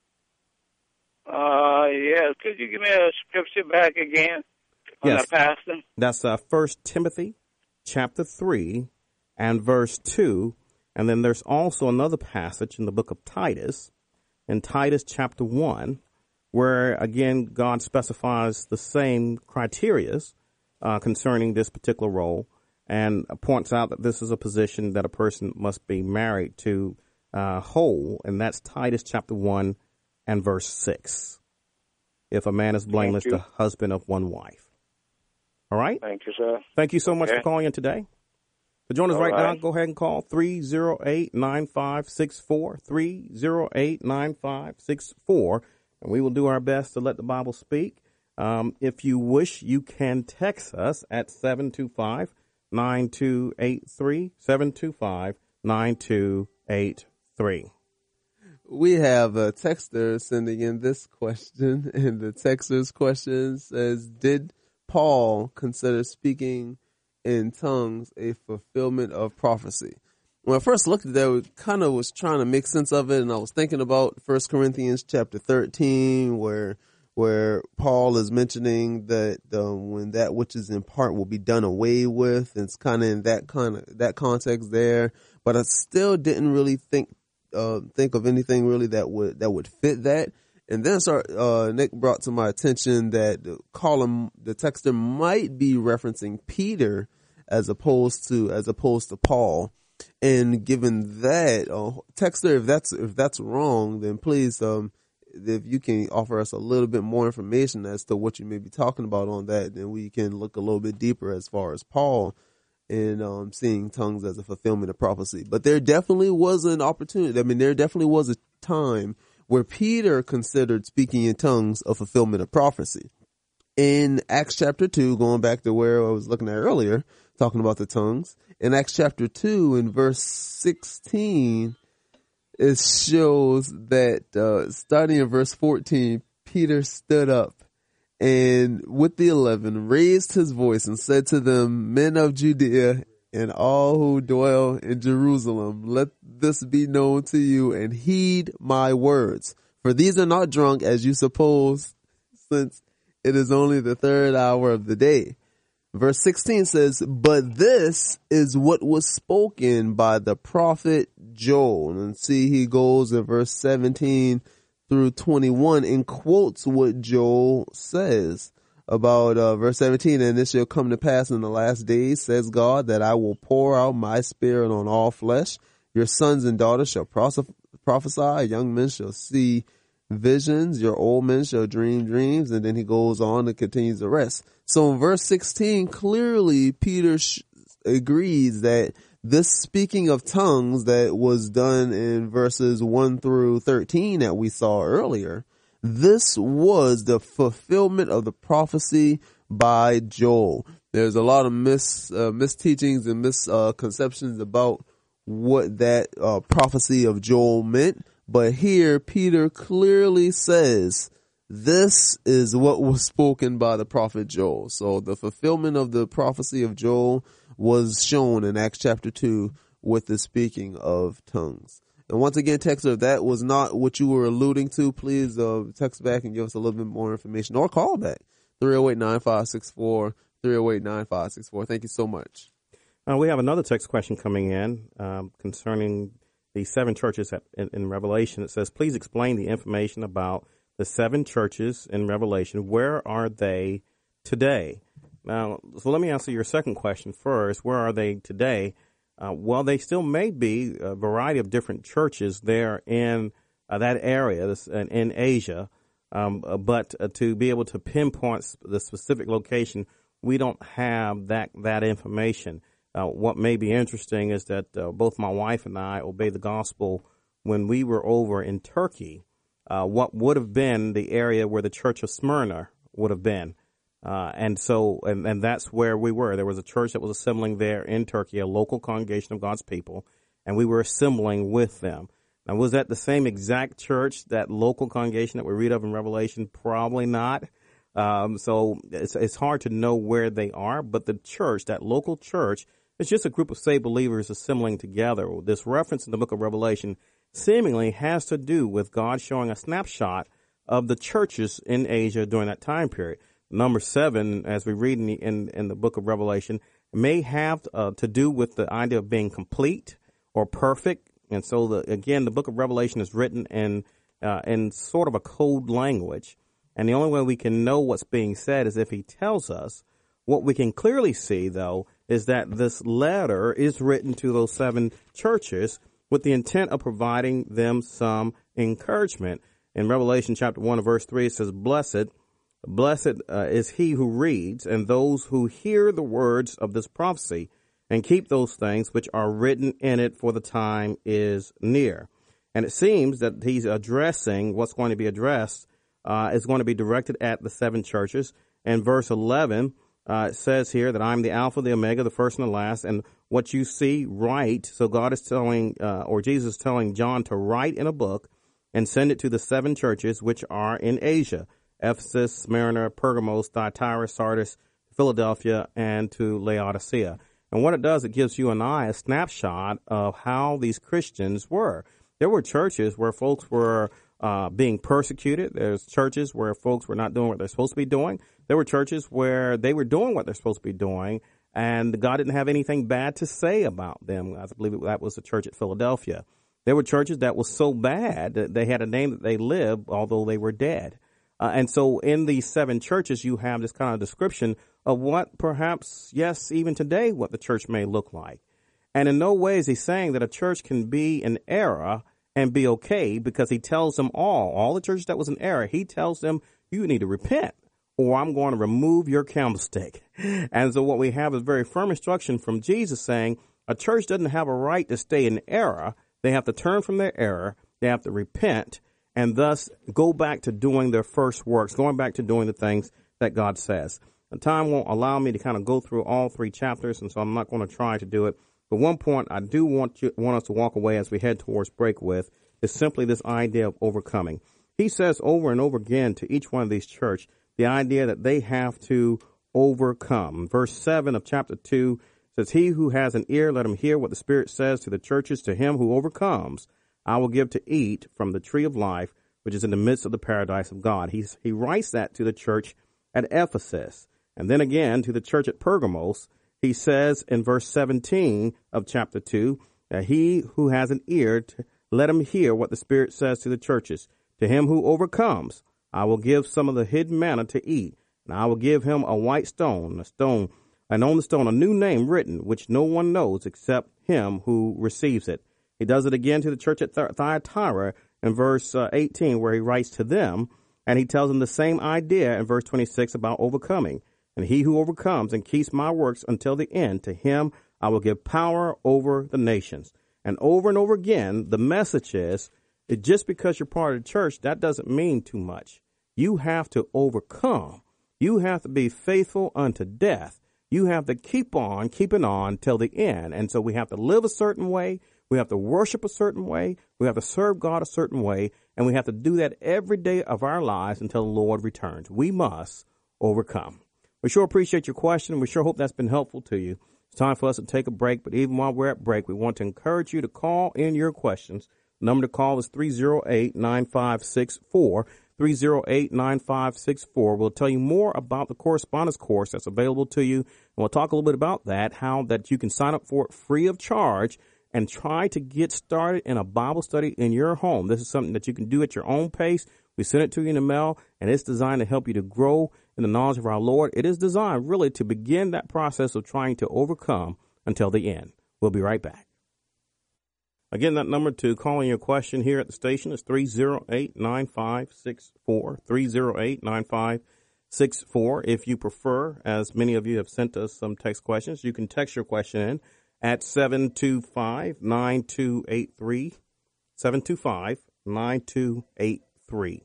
Uh, yes. Could you give me a scripture back again on yes. the pastor? That's uh, First Timothy chapter three and verse two. And then there's also another passage in the book of Titus, in Titus chapter one, where, again, God specifies the same criterias uh, concerning this particular role and points out that this is a position that a person must be married to uh, whole, and that's Titus chapter one and verse six. If a man is blameless, the husband of one wife. All right? Thank you, sir. Thank you so okay. much for calling in today. To join us All right, right now, go ahead and call three oh eight, nine five six four, three oh eight, nine five six four, and we will do our best to let the Bible speak. Um, if you wish, you can text us at seven two five, nine two eight three, seven two five, nine two eight three. We have a texter sending in this question, and the texter's question says, did Paul consider speaking in tongues a fulfillment of prophecy? When I first looked at that, I kind of was trying to make sense of it, and I was thinking about First Corinthians chapter thirteen, where where Paul is mentioning that uh, when that which is in part will be done away with. It's kind of in that kind of that context there, but I still didn't really think uh, think of anything really that would that would fit that. And then start, uh, Nick brought to my attention that the column, the texter might be referencing Peter as opposed to, as opposed to Paul. And given that, uh, texter, if that's, if that's wrong, then please, um, if you can offer us a little bit more information as to what you may be talking about on that, then we can look a little bit deeper as far as Paul and, um, seeing tongues as a fulfillment of prophecy. But there definitely was an opportunity. I mean, there definitely was a time where Peter considered speaking in tongues a fulfillment of prophecy. In Acts chapter two, going back to where I was looking at earlier, talking about the tongues, in Acts chapter two, in verse sixteen, it shows that, uh, starting in verse fourteen, Peter stood up and with the eleven raised his voice and said to them, men of Judea and all who dwell in Jerusalem, let this be known to you and heed my words. For these are not drunk as you suppose, since it is only the third hour of the day. Verse sixteen says, but this is what was spoken by the prophet Joel. And see, he goes in verse seventeen through twenty-one and quotes what Joel says about uh, verse seventeen, and this shall come to pass in the last days, says God, that I will pour out my spirit on all flesh. Your sons and daughters shall prophesy, young men shall see visions, your old men shall dream dreams. And then he goes on and continues the rest. So in verse sixteen, clearly Peter sh- agrees that this speaking of tongues that was done in verses one through thirteen that we saw earlier, this was the fulfillment of the prophecy by Joel. There's a lot of mis uh, misteachings and misconceptions uh, about what that uh, prophecy of Joel meant. But here, Peter clearly says, this is what was spoken by the prophet Joel. So the fulfillment of the prophecy of Joel was shown in Acts chapter two with the speaking of tongues. And once again, texter, if that was not what you were alluding to, please uh, text back and give us a little bit more information or call back. three oh eight, nine five six four, three oh eight, nine five six four. Thank you so much. Uh, we have another text question coming in um, concerning the seven churches at, in, in Revelation. It says, please explain the information about the seven churches in Revelation. Where are they today? Now, so let me answer your second question first. Where are they today? Uh, well, they still may be a variety of different churches there in uh, that area, this, in, in Asia, um, uh, but uh, to be able to pinpoint the specific location, we don't have that that information. Uh, what may be interesting is that uh, both my wife and I obeyed the gospel when we were over in Turkey. Uh, what would have been the area where the Church of Smyrna would have been. Uh, and so, and, and that's where we were. There was a church that was assembling there in Turkey, a local congregation of God's people, and we were assembling with them. Now, was that the same exact church, that local congregation that we read of in Revelation? Probably not. Um, so it's, it's hard to know where they are, but the church, that local church, is just a group of saved believers assembling together. This reference in the book of Revelation seemingly has to do with God showing a snapshot of the churches in Asia during that time period. Number seven, as we read in the, in, in the book of Revelation, may have uh, to do with the idea of being complete or perfect. And so, the, again, the book of Revelation is written in uh, in sort of a code language. And the only way we can know what's being said is if he tells us. What we can clearly see, though, is that this letter is written to those seven churches with the intent of providing them some encouragement. In Revelation chapter one, verse three, it says, Blessed, blessed uh, is he who reads and those who hear the words of this prophecy and keep those things which are written in it, for the time is near. And it seems that he's addressing what's going to be addressed uh, is going to be directed at the seven churches. In verse eleven, Uh, it says here that I'm the Alpha, the Omega, the first and the last, and what you see, write. So God is telling, uh, or Jesus is telling John to write in a book and send it to the seven churches which are in Asia: Ephesus, Smyrna, Pergamos, Thyatira, Sardis, Philadelphia, and to Laodicea. And what it does, it gives you and I a snapshot of how these Christians were. There were churches where folks were uh, being persecuted. There's churches where folks were not doing what they're supposed to be doing. There were churches where they were doing what they're supposed to be doing, and God didn't have anything bad to say about them. I believe that was the church at Philadelphia. There were churches that was so bad that they had a name that they lived, although they were dead. Uh, and so in these seven churches, you have this kind of description of what perhaps, yes, even today, what the church may look like. And in no way is he saying that a church can be in error and be okay, because he tells them all, all the churches that was in error, he tells them, you need to repent or I'm going to remove your candlestick. And so what we have is very firm instruction from Jesus saying a church doesn't have a right to stay in error. They have to turn from their error. They have to repent and thus go back to doing their first works, going back to doing the things that God says. The time won't allow me to kind of go through all three chapters, and so I'm not going to try to do it. But one point I do want you, want us to walk away as we head towards break with is simply this idea of overcoming. He says over and over again to each one of these church, the idea that they have to overcome. Verse seven of chapter two says, he who has an ear, let him hear what the Spirit says to the churches. To him who overcomes, I will give to eat from the tree of life, which is in the midst of the paradise of God. He's, he writes that to the church at Ephesus. And then again to the church at Pergamos, he says in verse seventeen of chapter two, that he who has an ear, to, let him hear what the Spirit says to the churches. To him who overcomes, I will give some of the hidden manna to eat, and I will give him a white stone, a stone, and on the stone a new name written, which no one knows except him who receives it. He does it again to the church at Thyatira in verse uh, eighteen, where he writes to them, and he tells them the same idea in verse twenty-six about overcoming. And he who overcomes and keeps my works until the end, to him I will give power over the nations. And over and over again, the message is, that just because you're part of the church, that doesn't mean too much. You have to overcome. You have to be faithful unto death. You have to keep on keeping on till the end. And so we have to live a certain way. We have to worship a certain way. We have to serve God a certain way. And we have to do that every day of our lives until the Lord returns. We must overcome. We sure appreciate your question. We sure hope that's been helpful to you. It's time for us to take a break. But even while we're at break, we want to encourage you to call in your questions. The number to call is three oh eight, nine five six four. three oh eight, nine five six four. We'll tell you more about the correspondence course that's available to you. And we'll talk a little bit about that, how that you can sign up for it free of charge and try to get started in a Bible study in your home. This is something that you can do at your own pace. We send it to you in the mail, and it's designed to help you to grow in the knowledge of our Lord. It is designed really to begin that process of trying to overcome until the end. We'll be right back. Again, that number to call in your question here at the station is three oh eight, nine five six four, three oh eight, nine five six four. If you prefer, as many of you have sent us some text questions, you can text your question in at seven two five, nine two eight three, seven two five, nine two eight three.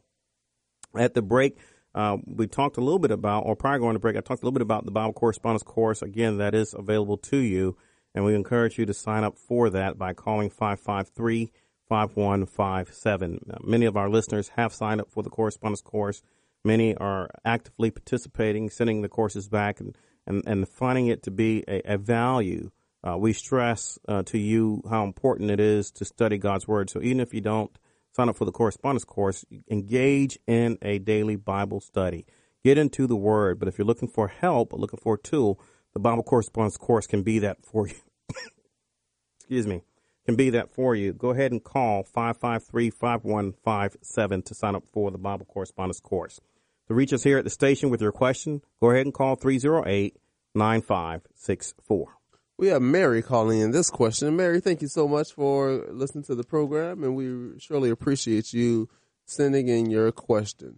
At the break, uh, we talked a little bit about, or prior going to break, I talked a little bit about the Bible correspondence course. Again, that is available to you. And we encourage you to sign up for that by calling five five three, five one five seven. Many of our listeners have signed up for the correspondence course. Many are actively participating, sending the courses back, and, and, and finding it to be a, a value. Uh, we stress uh, to you how important it is to study God's Word. So even if you don't sign up for the correspondence course, engage in a daily Bible study. Get into the Word. But if you're looking for help, or looking for a tool, the Bible correspondence course can be that for you. Excuse me. can be that for you. Go ahead and call five five three, five one five seven to sign up for the Bible Correspondence Course. To reach us here at the station with your question, go ahead and call three oh eight, nine five six four. We have Mary calling in this question. Mary, thank you so much for listening to the program, and we surely appreciate you sending in your question.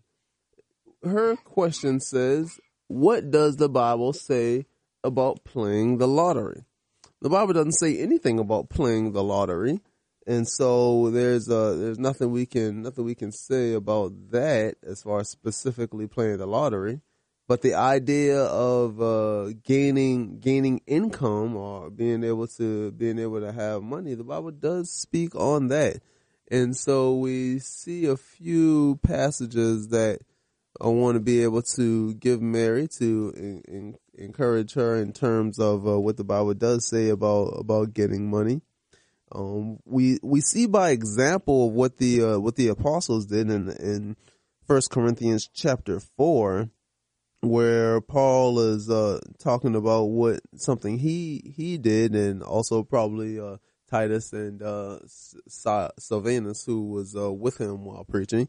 Her question says, what does the Bible say about playing the lottery? The Bible doesn't say anything about playing the lottery, and so there's uh there's nothing we can nothing we can say about that as far as specifically playing the lottery. But the idea of uh, gaining gaining income or being able to being able to have money, the Bible does speak on that. And so we see a few passages that I want to be able to give Mary to in, in, encourage her in terms of uh, what the Bible does say about about getting money. Um, we we see by example of what the uh, what the apostles did in in First Corinthians chapter four, where Paul is uh, talking about what something he he did, and also probably uh, Titus and uh, Silvanus, who was uh, with him while preaching.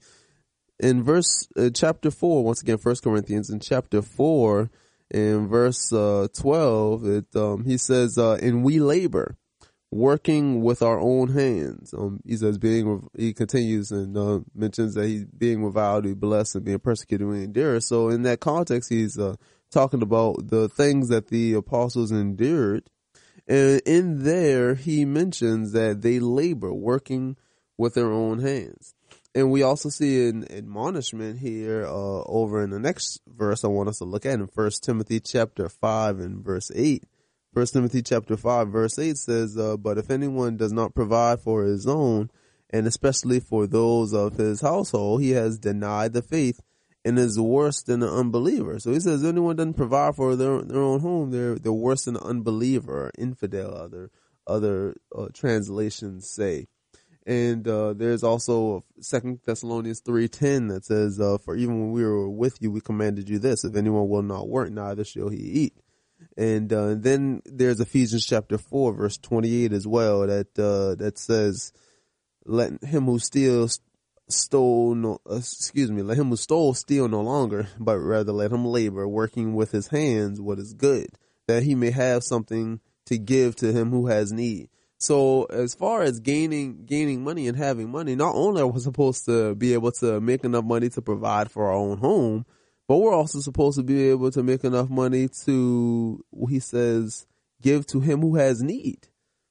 In verse uh, chapter four, once again, First Corinthians, in chapter four, in verse uh, twelve, it um, he says, uh, "And we labor, working with our own hands." Um, he says, "Being," he continues and uh, mentions that he's being reviled, we bless, and being persecuted, we endure. So in that context, he's uh, talking about the things that the apostles endured, and in there he mentions that they labor, working with their own hands. And we also see an admonishment here uh, over in the next verse I want us to look at in First Timothy chapter five and verse eight. First Timothy chapter five verse eight says, uh, "But if anyone does not provide for his own, and especially for those of his household, he has denied the faith and is worse than an unbeliever." So he says, if anyone doesn't provide for their their own home, they're they're worse than an unbeliever, or infidel. Other other uh, translations say. And uh, there's also Second Thessalonians three ten that says, uh, "For even when we were with you, we commanded you this: if anyone will not work, neither shall he eat." And uh, then there's Ephesians chapter four, verse twenty-eight as well, that uh, that says, "Let him who steals stole no, uh, excuse me, let him who stole steal no longer, but rather let him labor, working with his hands what is good, that he may have something to give to him who has need." So as far as gaining gaining money and having money, not only are we supposed to be able to make enough money to provide for our own home, but we're also supposed to be able to make enough money to, he says, give to him who has need.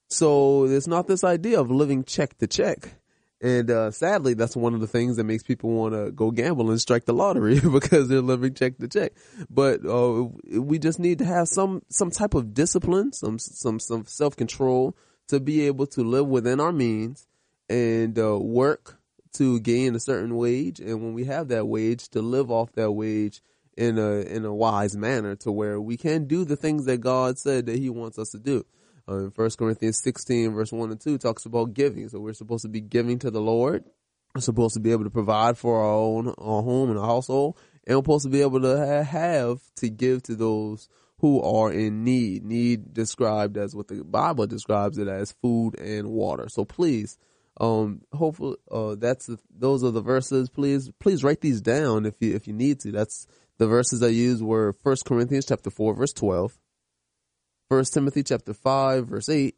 So there's not this idea of living check to check. And uh, sadly, that's one of the things that makes people want to go gamble and strike the lottery because they're living check to check. But uh, we just need to have some some type of discipline, some some some self-control to be able to live within our means and uh, work to gain a certain wage. And when we have that wage, to live off that wage in a in a wise manner to where we can do the things that God said that he wants us to do. Uh, in First Corinthians sixteen, verse one and two, talks about giving. So we're supposed to be giving to the Lord. We're supposed to be able to provide for our own our home and our household. And we're supposed to be able to ha- have to give to those who are in need. Need described as what the Bible describes it as, food and water. So please, um, hopefully, uh, that's the, those are the verses. Please, please write these down if you if you need to. That's the verses I used were First Corinthians chapter four, verse twelve. First Timothy chapter five, verse eight,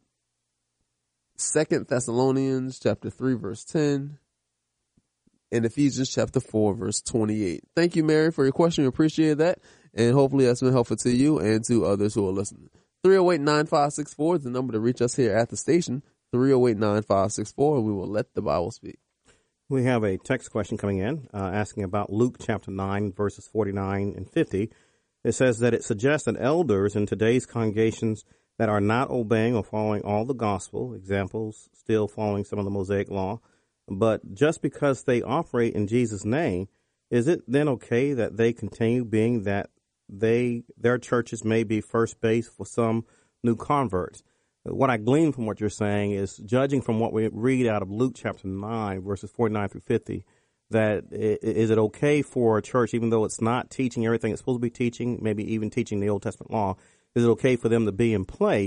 Second Thessalonians chapter three, verse ten, and Ephesians chapter four, verse twenty-eight. Thank you, Mary, for your question. We appreciate that, and hopefully that's been helpful to you and to others who are listening. three oh eight, nine five six four is the number to reach us here at the station, three oh eight, nine five six four, and we will let the Bible speak. We have a text question coming in uh, asking about Luke chapter nine, verses forty-nine and fifty. It says that it suggests that elders in today's congregations that are not obeying or following all the gospel, examples, still following some of the Mosaic law, but just because they operate in Jesus' name, is it then okay that they continue being that they their churches may be first base for some new converts? What I glean from what you're saying is, judging from what we read out of Luke chapter nine, verses forty-nine through fifty, that is it okay for a church, even though it's not teaching everything it's supposed to be teaching, maybe even teaching the Old Testament law, is it okay for them to be in place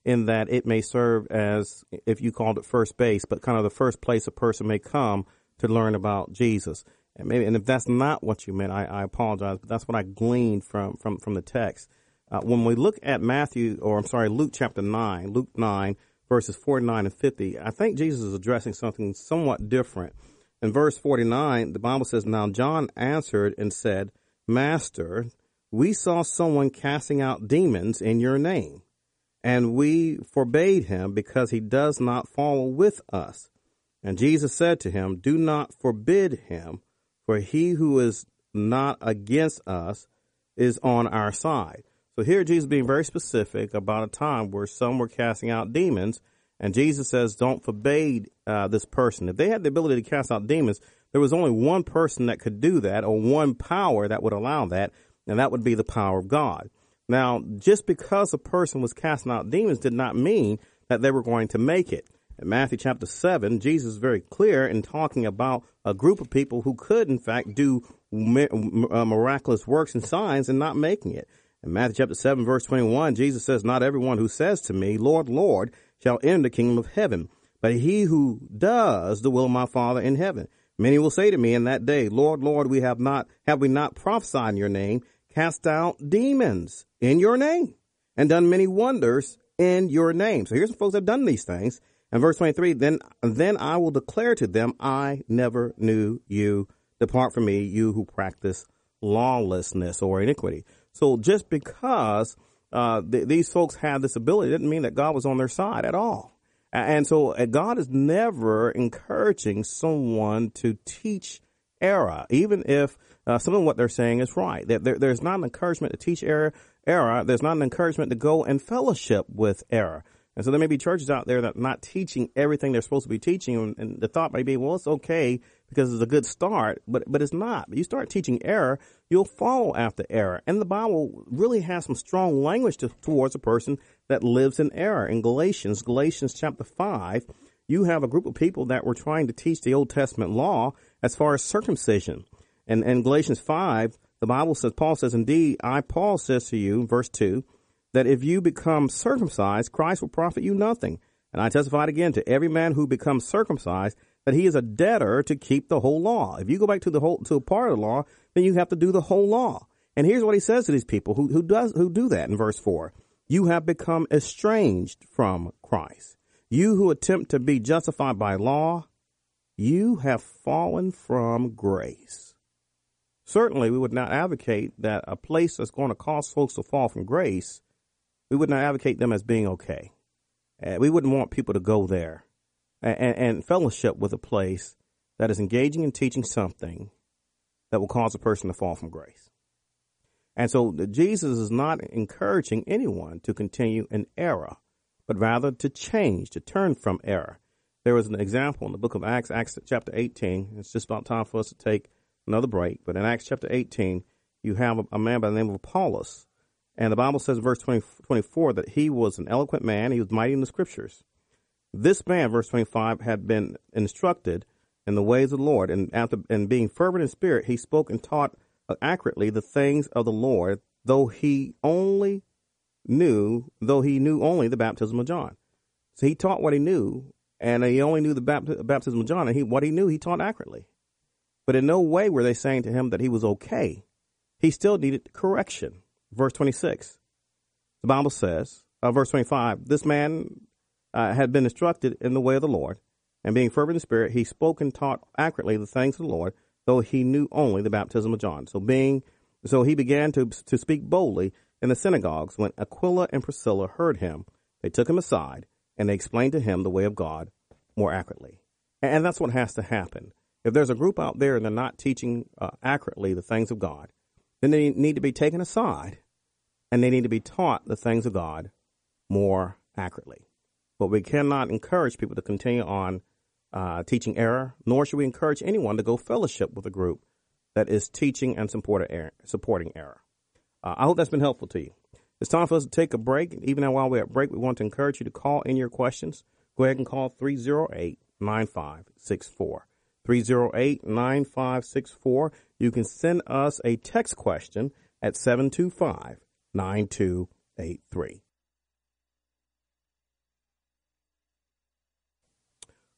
in that it may serve as, if you called it first base, but kind of the first place a person may come to learn about Jesus. And maybe, and if that's not what you meant, I, I apologize, but that's what I gleaned from, from, from the text. Uh, when we look at Matthew, or I'm sorry, Luke chapter nine, Luke nine, verses forty-nine and fifty, I think Jesus is addressing something somewhat different. In verse forty-nine, the Bible says, "Now John answered and said, Master, we saw someone casting out demons in your name, and we forbade him because he does not follow with us. And Jesus said to him, Do not forbid him, for he who is not against us is on our side." So here Jesus being very specific about a time where some were casting out demons, and Jesus says, don't forbade uh, this person. If they had the ability to cast out demons, there was only one person that could do that, or one power that would allow that, and that would be the power of God. Now, just because a person was casting out demons did not mean that they were going to make it. In Matthew chapter seven, Jesus is very clear in talking about a group of people who could, in fact, do miraculous works and signs and not making it. In Matthew chapter seven, verse twenty-one, Jesus says, "Not everyone who says to me, Lord, Lord, shall enter the kingdom of heaven, but he who does the will of my Father in heaven. Many will say to me in that day, Lord, Lord, we have not, have we not prophesied in your name, cast out demons in your name, and done many wonders in your name?" So here's some folks that have done these things. And verse twenty-three, then, then I will declare to them, I never knew you. Depart from me, you who practice lawlessness or iniquity. So just because uh, th- these folks had this ability didn't mean that God was on their side at all. And so uh, God is never encouraging someone to teach error, even if uh, some of what they're saying is right. There, there, there's not an encouragement to teach error, error. There's not an encouragement to go and fellowship with error. And so there may be churches out there that are not teaching everything they're supposed to be teaching. And, and the thought may be, well, it's okay because it's a good start, but but it's not. You start teaching error, you'll follow after error. And the Bible really has some strong language to, towards a person that lives in error. In Galatians, Galatians chapter five, you have a group of people that were trying to teach the Old Testament law as far as circumcision. And in Galatians five, the Bible says, Paul says, indeed, I, Paul, says to you, verse two, that if you become circumcised, Christ will profit you nothing. And I testified again to every man who becomes circumcised that he is a debtor to keep the whole law. If you go back to the whole, to a part of the law, then you have to do the whole law. And here's what he says to these people who, who does, who do that in verse four. You have become estranged from Christ. You who attempt to be justified by law, you have fallen from grace. Certainly, we would not advocate that a place that's going to cause folks to fall from grace, we would not advocate them as being okay. Uh, we wouldn't want people to go there and, and, and fellowship with a place that is engaging in teaching something that will cause a person to fall from grace. And so Jesus is not encouraging anyone to continue in error, but rather to change, to turn from error. There was an example in the book of Acts, Acts chapter eighteen. It's just about time for us to take another break. But in Acts chapter eighteen, you have a, a man by the name of Apollos. And the Bible says in verse twenty, twenty-four that he was an eloquent man. He was mighty in the scriptures. This man, verse twenty-five, had been instructed in the ways of the Lord. And after and being fervent in spirit, he spoke and taught accurately the things of the Lord, though he only knew, though he knew only the baptism of John. So he taught what he knew, and he only knew the bapt- baptism of John, and he, what he knew, he taught accurately. But in no way were they saying to him that he was okay. He still needed correction. Verse twenty-six, the Bible says, uh, verse twenty-five, this man uh, had been instructed in the way of the Lord, and being fervent in spirit, he spoke and taught accurately the things of the Lord, though he knew only the baptism of John. So being, so he began to to speak boldly in the synagogues. When Aquila and Priscilla heard him, they took him aside, and they explained to him the way of God more accurately. And, and that's what has to happen. If there's a group out there and they're not teaching uh, accurately the things of God, then they need to be taken aside and they need to be taught the things of God more accurately. But we cannot encourage people to continue on uh, teaching error, nor should we encourage anyone to go fellowship with a group that is teaching and support error, supporting error. Uh, I hope that's been helpful to you. It's time for us to take a break. Even now, while we're at break, we want to encourage you to call in your questions. Go ahead and call three oh eight, nine five six four. three oh eight, nine five six four. You can send us a text question at seven two five, nine two eight three.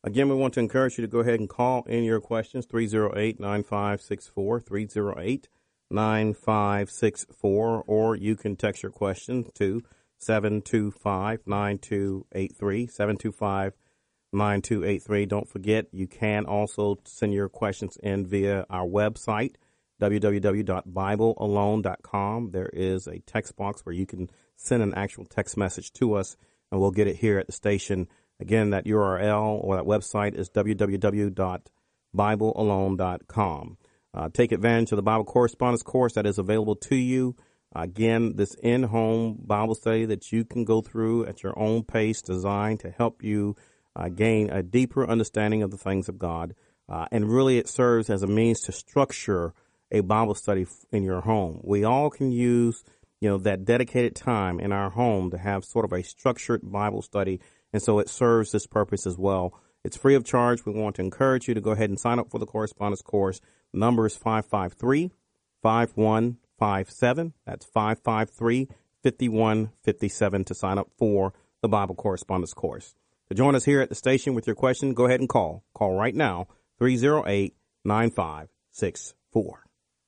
Again, we want to encourage you to go ahead and call in your questions, three oh eight, nine five six four, three oh eight, nine five six four, or you can text your questions to seven two five, nine two eight three, seven two five, nine two eight three. Don't forget, you can also send your questions in via our website, w w w dot bible alone dot com. There is a text box where you can send an actual text message to us, and we'll get it here at the station. Again, that U R L or that website is w w w dot bible alone dot com. Uh, take advantage of the Bible Correspondence Course that is available to you. Again, this in-home Bible study that you can go through at your own pace, designed to help you uh, gain a deeper understanding of the things of God. Uh, and really it serves as a means to structure a Bible study in your home. We all can use, you know, that dedicated time in our home to have sort of a structured Bible study. And so it serves this purpose as well. It's free of charge. We want to encourage you to go ahead and sign up for the correspondence course. The number is five five three, five one five seven. That's five five three, five one five seven to sign up for the Bible Correspondence Course. To join us here at the station with your question, go ahead and call. Call right now, three oh eight, nine five six four.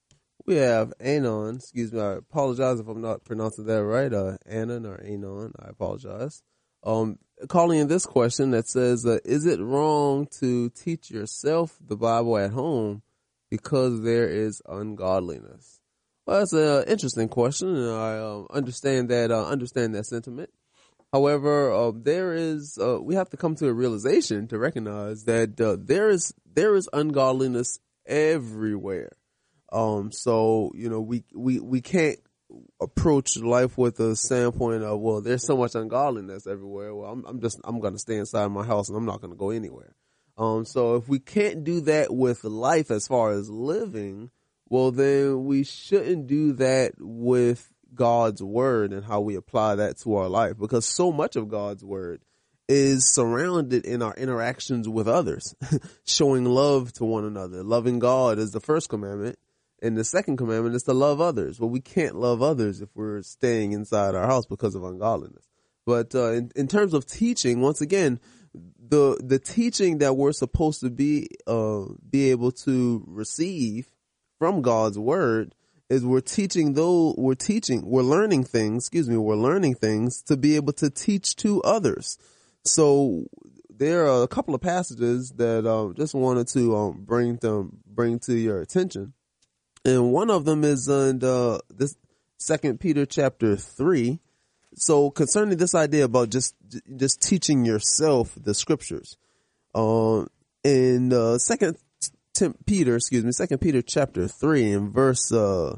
We have Anon. Excuse me. I apologize if I'm not pronouncing that right. Uh, Anon or Anon. I apologize. Um, calling in this question that says, uh, is it wrong to teach yourself the Bible at home because there is ungodliness? Well, that's an interesting question, and I uh, understand that. Uh, understand that sentiment. However, uh, there is uh, we have to come to a realization to recognize that uh, there is there is ungodliness everywhere. Um, so you know we we we can't approach life with a standpoint of, well, there's so much ungodliness everywhere. Well, I'm, I'm just, I'm going to stay inside my house and I'm not going to go anywhere. Um, so if we can't do that with life as far as living, well, then we shouldn't do that with God's word and how we apply that to our life, because so much of God's word is surrounded in our interactions with others, showing love to one another. Loving God is the first commandment. And the second commandment is to love others. Well, we can't love others if we're staying inside our house because of ungodliness. But uh, in, in terms of teaching, once again, the the teaching that we're supposed to be uh, be able to receive from God's word is we're teaching though we're teaching we're learning things. Excuse me, we're learning things to be able to teach to others. So there are a couple of passages that um, just wanted to um, bring them bring to your attention. And one of them is in uh, this Second Peter chapter three. So concerning this idea about just just teaching yourself the scriptures, uh, in uh, Second Peter, excuse me, Second Peter chapter three, in verse uh,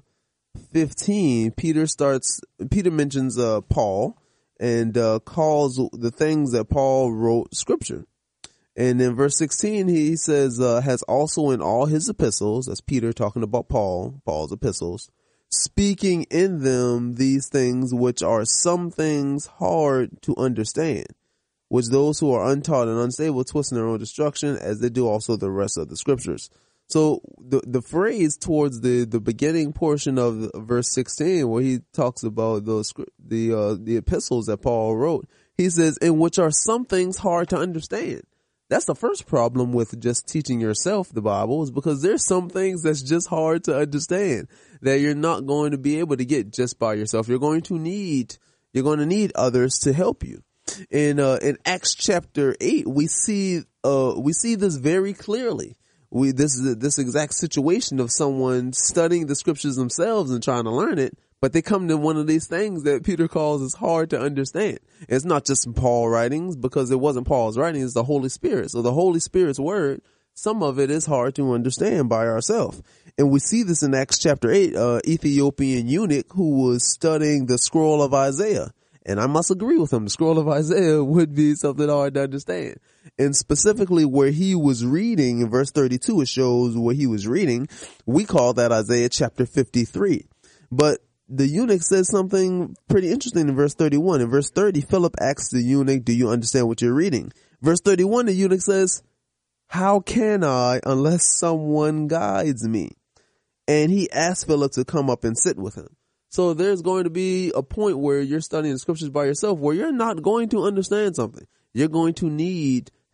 fifteen, Peter starts. Peter mentions uh, Paul and uh, calls the things that Paul wrote scripture. And in verse sixteen, he says, uh, has also in all his epistles, that's Peter talking about Paul, Paul's epistles, speaking in them these things which are some things hard to understand, which those who are untaught and unstable twist in their own destruction, as they do also the rest of the scriptures. So the the phrase towards the, the beginning portion of the, verse sixteen, where he talks about those the uh, the epistles that Paul wrote, he says, in which are some things hard to understand. That's the first problem with just teaching yourself the Bible, is because there's some things that's just hard to understand that you're not going to be able to get just by yourself. You're going to need, you're going to need others to help you. In, uh, in Acts chapter eight, we see, uh, we see this very clearly. We, this is this exact situation of someone studying the scriptures themselves and trying to learn it, but they come to one of these things that Peter calls is hard to understand. It's not just Paul writings, because it wasn't Paul's writings, it's the Holy Spirit. So the Holy Spirit's word, some of it is hard to understand by ourselves. And we see this in Acts chapter eight, uh, Ethiopian eunuch who was studying the scroll of Isaiah. And I must agree with him. The scroll of Isaiah would be something hard to understand. And specifically where he was reading, in verse thirty-two, it shows where he was reading. We call that Isaiah chapter fifty-three. But the eunuch says something pretty interesting in verse thirty-one. In verse thirty, Philip asks the eunuch, do you understand what you're reading? Verse thirty-one, the eunuch says, how can I unless someone guides me? And he asked Philip to come up and sit with him. So there's going to be a point where you're studying the scriptures by yourself where you're not going to understand something. You're going to need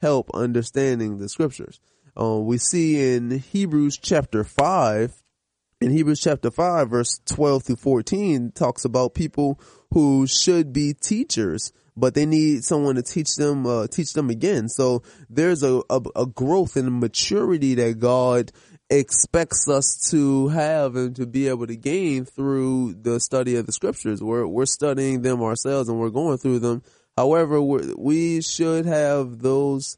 help understanding the scriptures. Uh, we see in Hebrews chapter five, in Hebrews chapter five, verse twelve through fourteen, talks about people who should be teachers, but they need someone to teach them, uh, teach them again. So there's a, a, a growth and maturity that God expects us to have and to be able to gain through the study of the scriptures. We're, we're studying them ourselves and we're going through them. However, we're, we should have those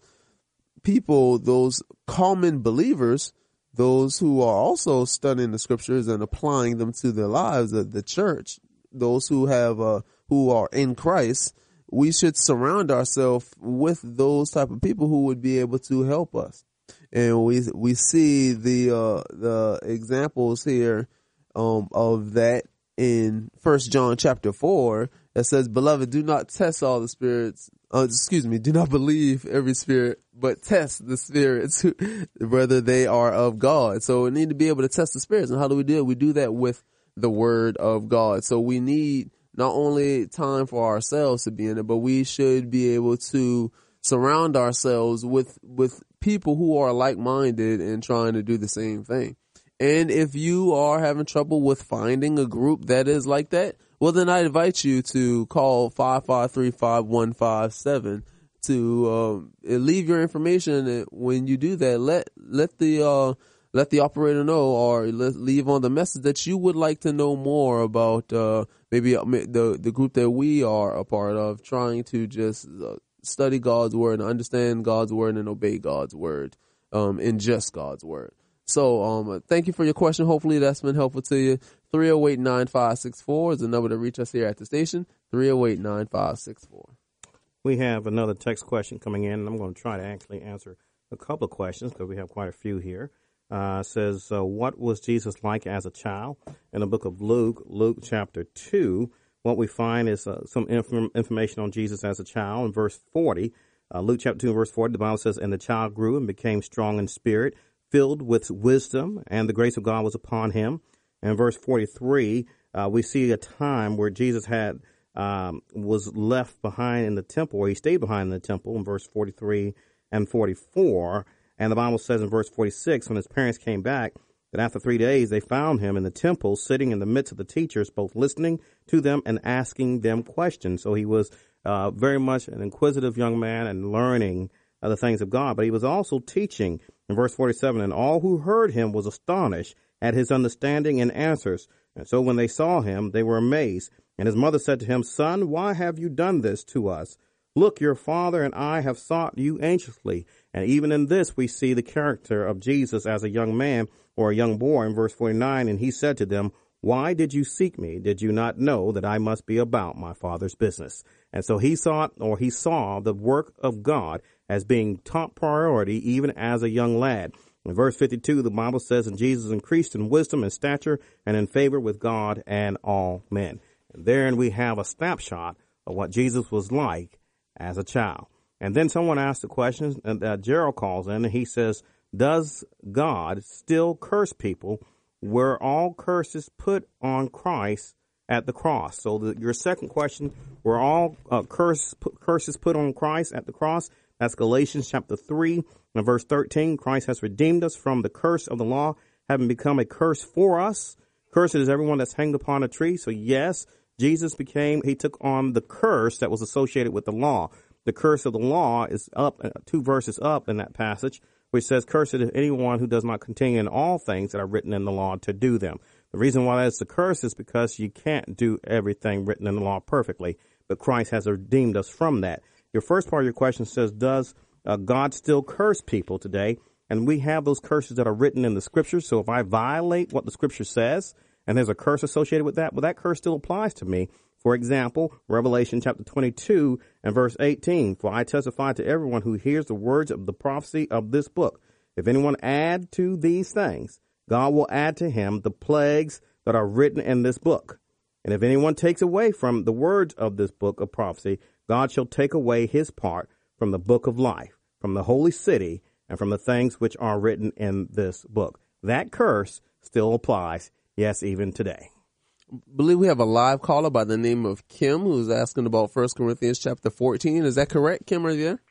people, those common believers, those who are also studying the scriptures and applying them to their lives, the, the church, those who have, uh, who are in Christ. We should surround ourselves with those type of people who would be able to help us. And we we see the uh, the examples here um, of that in First John chapter four. That says, "Beloved, do not test all the spirits. Uh, excuse me, do not believe every spirit, but test the spirits whether they are of God." So we need to be able to test the spirits. And how do we do it? We do that with the Word of God. So we need not only time for ourselves to be in it, but we should be able to surround ourselves with with people who are like-minded and trying to do the same thing. And if you are having trouble with finding a group that is like that, well, then I invite you to call five five three, five one five seven to um, leave your information. And when you do that, let let the uh, let the operator know, or let, leave on the message that you would like to know more about uh, maybe the the group that we are a part of, trying to just uh, study God's word and understand God's word and obey God's word, um, and just God's word. So, um, thank you for your question. Hopefully that's been helpful to you. three oh eight, nine five six four is the number to reach us here at the station. three oh eight, nine five six four. We have another text question coming in, and I'm going to try to actually answer a couple of questions because we have quite a few here. Uh, it says, uh, what was Jesus like as a child? In the book of Luke, Luke chapter two, what we find is uh, some inf- information on Jesus as a child. In verse forty, uh, Luke chapter two, verse forty, the Bible says, "And the child grew and became strong in spirit, filled with wisdom, and the grace of God was upon him." And verse forty-three, uh, we see a time where Jesus had um, was left behind in the temple, or he stayed behind in the temple, in verse forty-three and forty-four. And the Bible says in verse forty-six, when his parents came back, that after three days they found him in the temple, sitting in the midst of the teachers, both listening to them and asking them questions. So he was uh, very much an inquisitive young man and learning uh, the things of God. But he was also teaching. In verse forty-seven, "And all who heard him was astonished at his understanding and answers. And so when they saw him, they were amazed. And his mother said to him, 'Son, why have you done this to us? Look, your father and I have sought you anxiously.'" And even in this, we see the character of Jesus as a young man or a young boy. In verse forty-nine, "And he said to them, 'Why did you seek me? Did you not know that I must be about my Father's business?'" And so he sought, or he saw the work of God as being top priority even as a young lad. In verse fifty-two, the Bible says, "And Jesus increased in wisdom and stature and in favor with God and all men." And therein we have a snapshot of what Jesus was like as a child. And then someone asked the question, and uh, Gerald calls in, and he says, "Does God still curse people? Were all curses put on Christ at the cross?" So the, your second question, were all uh, curse, put, curses put on Christ at the cross? That's Galatians chapter three and verse thirteen. "Christ has redeemed us from the curse of the law, having become a curse for us. Cursed is everyone that's hanged upon a tree." So yes, Jesus became, he took on the curse that was associated with the law. The curse of the law is up, uh, two verses up in that passage, which says, "Cursed is anyone who does not continue in all things that are written in the law to do them." The reason why that's the curse is because you can't do everything written in the law perfectly, but Christ has redeemed us from that. Your first part of your question says, does uh, God still curse people today? And we have those curses that are written in the scriptures. So if I violate what the scripture says and there's a curse associated with that, well, that curse still applies to me. For example, Revelation chapter twenty-two and verse eighteen, "For I testify to everyone who hears the words of the prophecy of this book. If anyone add to these things, God will add to him the plagues that are written in this book. And if anyone takes away from the words of this book of prophecy, God shall take away his part from the book of life, from the holy city, and from the things which are written in this book." That curse still applies, yes, even today. I believe we have a live caller by the name of Kim who's asking about First Corinthians chapter fourteen. Is that correct, Kim? Are you there?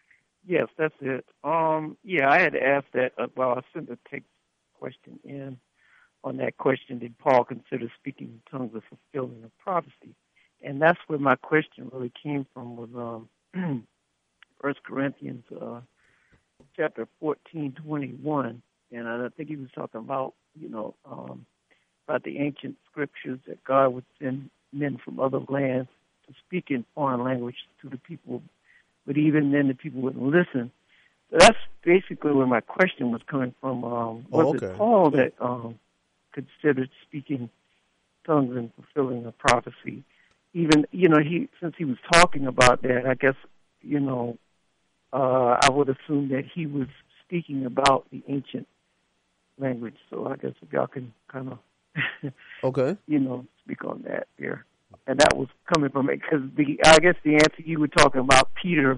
Yes, that's it. Um, yeah, I had asked that. Uh, well, I sent a text question in on that question. Did Paul consider speaking in tongues of fulfilling a prophecy? And that's where my question really came from. Was um, First Corinthians uh, chapter fourteen, twenty-one, and I think he was talking about you know um, about the ancient scriptures that God would send men from other lands to speak in foreign language to the people. But even then, the people wouldn't listen. So that's basically where my question was coming from. Um, was Oh, okay. it Paul that um, considered speaking tongues and fulfilling a prophecy? Even, you know, he since he was talking about that, I guess, you know, uh, I would assume that he was speaking about the ancient language. So I guess if y'all can kind of, Okay. you know, speak on that here. And that was coming from it because the I guess the answer you were talking about Peter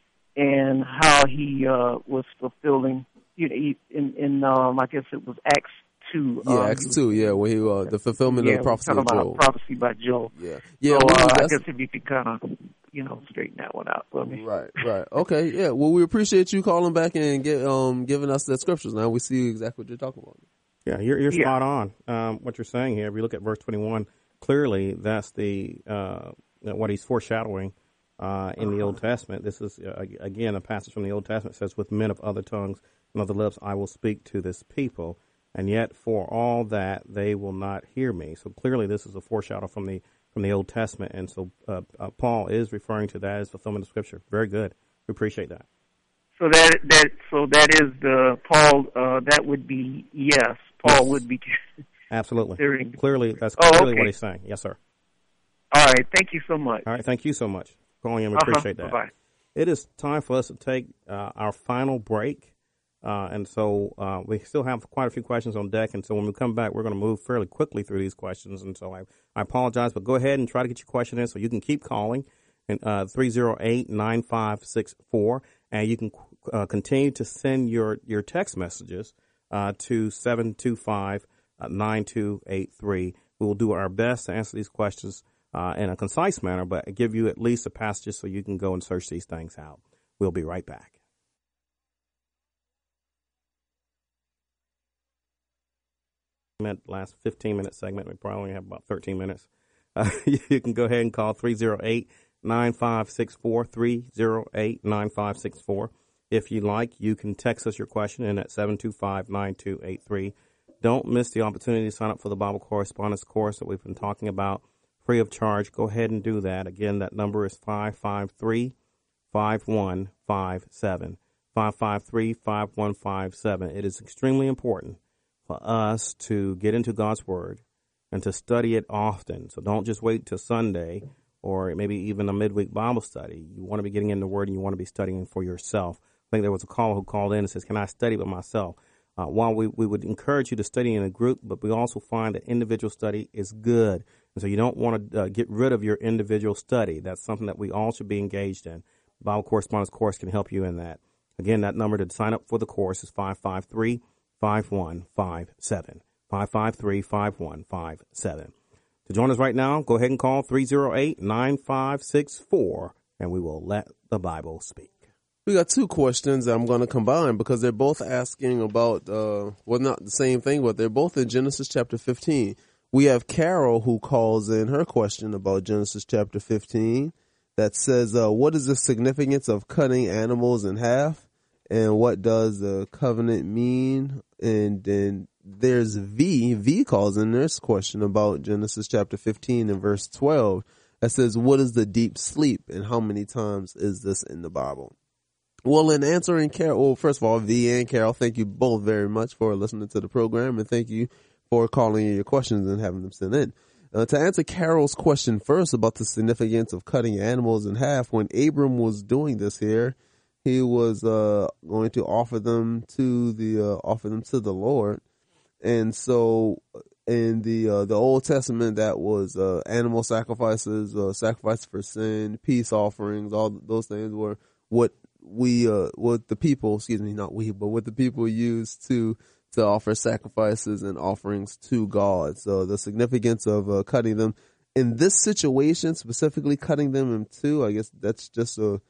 and how he uh, was fulfilling, you know, he, in in um, I guess it was Acts two. Yeah, um, Acts two. Yeah, where he uh, the fulfillment yeah, of the prophecy talking of about Joel. prophecy by Joel. Yeah, yeah. So we- uh, I that's- guess if you could kind of, you know, straighten that one out for me. Right, right. Okay, yeah. Well, we appreciate you calling back and get um giving us the scriptures. Now we see exactly what you're talking about. Yeah, you're you're Yeah. spot on. Um, what you're saying here, if you look at verse twenty-one, clearly that's the uh, what he's foreshadowing uh, in the Old Testament. This is uh, again a passage from the Old Testament. It says, "With men of other tongues and other lips, I will speak to this people, and yet for all that they will not hear me." So clearly, this is a foreshadow from the from the Old Testament, and so uh, uh, Paul is referring to that as fulfillment of Scripture. Very good. We appreciate that. So that that so that is the Paul. Uh, that would be yes. Paul Yes. would be. Absolutely. considering- Clearly, that's Oh, clearly okay. what he's saying. Yes, sir. All right. Thank you so much. All right. Thank you so much for calling in. We Uh-huh. appreciate that. Bye-bye. It is time for us to take uh, our final break. Uh, and so uh, we still have quite a few questions on deck. And so when we come back, we're going to move fairly quickly through these questions. And so I, I apologize, but go ahead and try to get your question in so you can keep calling. And uh, three oh eight, nine five six four. And you can uh, continue to send your, your text messages uh, to seven two five, nine two eight three. We will do our best to answer these questions uh, in a concise manner, but give you at least a passage so you can go and search these things out. We'll be right back. Last fifteen minute segment. We probably only have about thirteen minutes. Uh, you can go ahead and call three oh eight, nine five six four, three oh eight, nine five six four. If you like, you can text us your question in at seven two five, nine two eight three. Don't miss the opportunity to sign up for the Bible correspondence course that we've been talking about free of charge. Go ahead and do that. Again, that number is five five three, five one five seven. five five three, five one five seven. It is extremely important for us to get into God's Word and to study it often. So don't just wait till Sunday or maybe even a midweek Bible study. You want to be getting in the Word and you want to be studying for yourself. I think there was a caller who called in and says, can I study by myself? Uh, while we, we would encourage you to study in a group, but we also find that individual study is good. And so you don't want to uh, get rid of your individual study. That's something that we all should be engaged in. The Bible Correspondence Course can help you in that. Again, that number to sign up for the course is five five three, five one five seven. five five three, five one five seven. To join us right now, go ahead and call three oh eight, nine five six four, and we will let the Bible speak. We got two questions that I'm going to combine because they're both asking about, uh, well, not the same thing, but they're both in Genesis chapter fifteen. We have Carol who calls in her question about Genesis chapter fifteen that says, uh, what is the significance of cutting animals in half? And what does the covenant mean? And then there's V. V calls in this question about Genesis chapter fifteen and verse twelve that says, what is the deep sleep and how many times is this in the Bible? Well, in answering Carol, well, first of all, V and Carol, thank you both very much for listening to the program, and thank you for calling in your questions and having them sent in. Uh, to answer Carol's question first about the significance of cutting animals in half, when Abram was doing this here, he was uh, going to offer them to the uh, offer them to the Lord, and so in the uh, the Old Testament, that was uh, animal sacrifices, uh, sacrifice for sin, peace offerings, all those things were what we, uh, what the people, excuse me, not we, but what the people used to, to offer sacrifices and offerings to God. So the significance of uh, cutting them in this situation, specifically cutting them in two, I guess that's just a,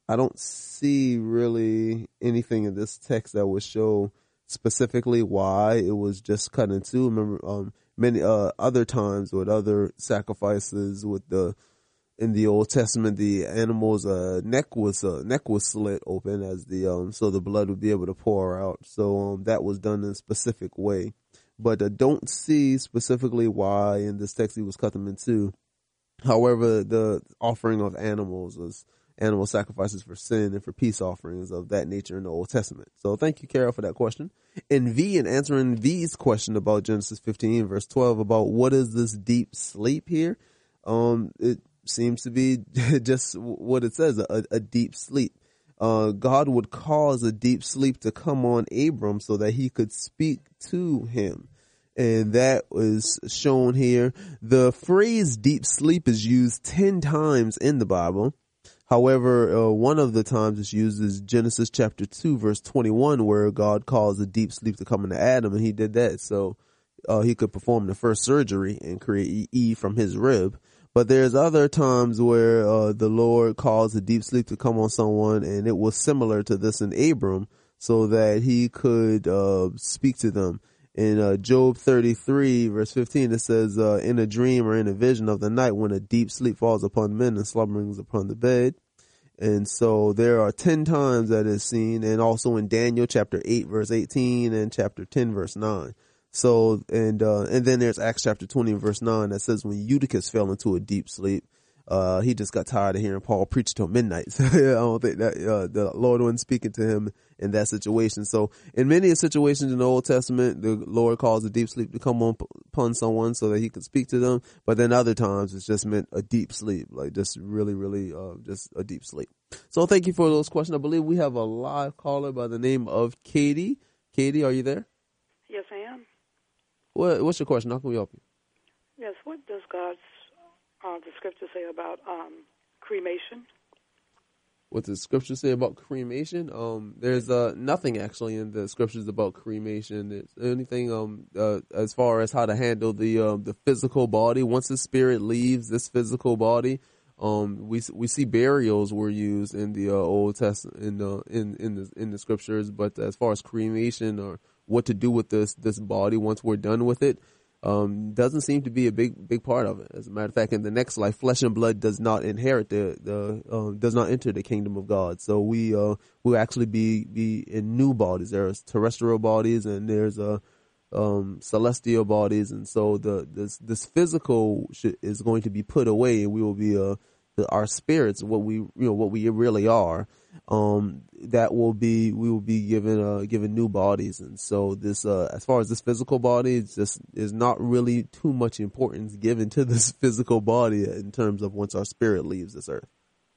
I don't see really anything in this text that would show specifically why it was just cut in two. Remember, um, many uh, other times with other sacrifices with the in the Old Testament, the animal's uh, neck was uh, neck was slit open as the um so the blood would be able to pour out. So um that was done in a specific way, but uh, don't see specifically why in this text he was cut them in two. However, the offering of animals was animal sacrifices for sin and for peace offerings of that nature in the Old Testament. So thank you, Carol, for that question. And V, in answering V's question about Genesis fifteen, verse twelve, about what is this deep sleep here, um, it seems to be just what it says, a, a deep sleep. Uh, God would cause a deep sleep to come on Abram so that he could speak to him. And that was shown here. The phrase deep sleep is used ten times in the Bible. However, uh, one of the times it's used is Genesis chapter two, verse twenty-one, where God caused a deep sleep to come into Adam, and he did that so uh, he could perform the first surgery and create Eve from his rib. But there's other times where uh, the Lord caused a deep sleep to come on someone, and it was similar to this in Abram, so that he could uh, speak to them. In uh, Job thirty-three, verse fifteen, it says, uh, in a dream or in a vision of the night when a deep sleep falls upon men and slumberings upon the bed. And so there are ten times that is seen, and also in Daniel chapter eight, verse eighteen, and chapter ten, verse nine. So, and, uh, and then there's Acts chapter twenty, verse nine, that says when Eutychus fell into a deep sleep, uh, he just got tired of hearing Paul preach till midnight. So I don't think that, uh, the Lord wasn't speaking to him in that situation. So in many situations in the Old Testament, the Lord caused a deep sleep to come on upon someone so that he could speak to them. But then other times it's just meant a deep sleep, like just really, really, uh, just a deep sleep. So thank you for those questions. I believe we have a live caller by the name of Katie. Katie, are you there? Yes, I am. What, what's your question? How can we help you? Yes, what does God's, uh, the scripture say about um, cremation? What the scriptures say about cremation? Um, there's uh, nothing actually in the scriptures about cremation. It's anything um, uh, as far as how to handle the uh, the physical body. Once the spirit leaves this physical body, um, we we see burials were used in the uh, Old Testament in the in in the in the scriptures. But as far as cremation or what to do with this this body once we're done with it, um, doesn't seem to be a big big part of it. As a matter of fact, in the next life, flesh and blood does not inherit the the uh, does not enter the kingdom of God. So we uh, will actually be be in new bodies. There's terrestrial bodies and there's uh, um, celestial bodies, and so the this this physical sh- is going to be put away, and we will be uh, the, our spirits, what we you know what we really are. Um, that will be, we will be given, uh, given new bodies. And so this, uh, as far as this physical body, it's just, is not really too much importance given to this physical body in terms of once our spirit leaves this earth.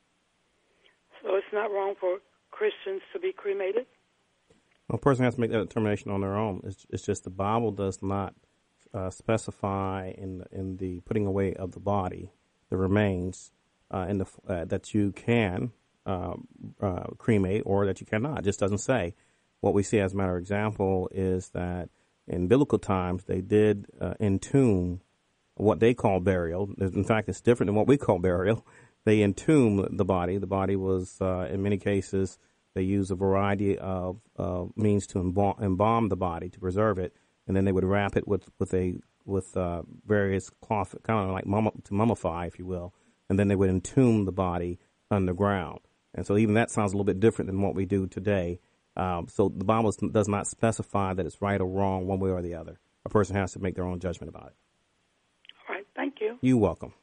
So it's not wrong for Christians to be cremated? Well, a person has to make that determination on their own. It's, it's just the Bible does not uh, specify in the, in the putting away of the body, the remains, uh, in the, uh, that you can Uh, uh, cremate or that you cannot. It just doesn't say. What we see as a matter of example is that in biblical times they did uh, entomb what they call burial. In fact, it's different than what we call burial. They entomb the body. The body was, uh, in many cases, they use a variety of uh, means to embalm, embalm the body to preserve it, and then they would wrap it with with a with uh, various cloth, kind of like mumma, to mummify, if you will, and then they would entomb the body underground. And so even that sounds a little bit different than what we do today. Um, so the Bible does not specify that it's right or wrong one way or the other. A person has to make their own judgment about it. All right. Thank you. You're welcome.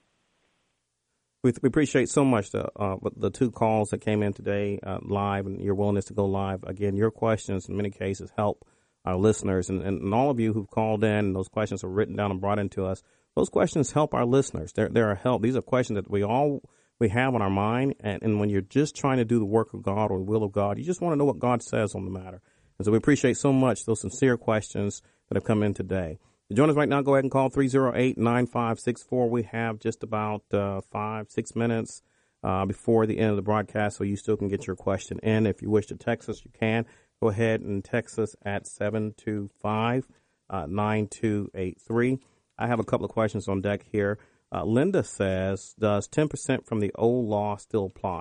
We, we appreciate so much the, uh, the two calls that came in today uh, live and your willingness to go live. Again, your questions in many cases help our listeners. And, and, and all of you who've called in and those questions are written down and brought into us, those questions help our listeners. They're, they're a help. These are questions that we all we have on our mind, and, and when you're just trying to do the work of God or the will of God, you just want to know what God says on the matter. And so we appreciate so much those sincere questions that have come in today. To join us right now, go ahead and call three oh eight, nine five six four. We have just about uh, five, six minutes uh, before the end of the broadcast, so you still can get your question in. If you wish to text us, you can. Go ahead and text us at seven two five, nine two eight three. I have a couple of questions on deck here. Uh, Linda says, does ten percent from the old law still apply?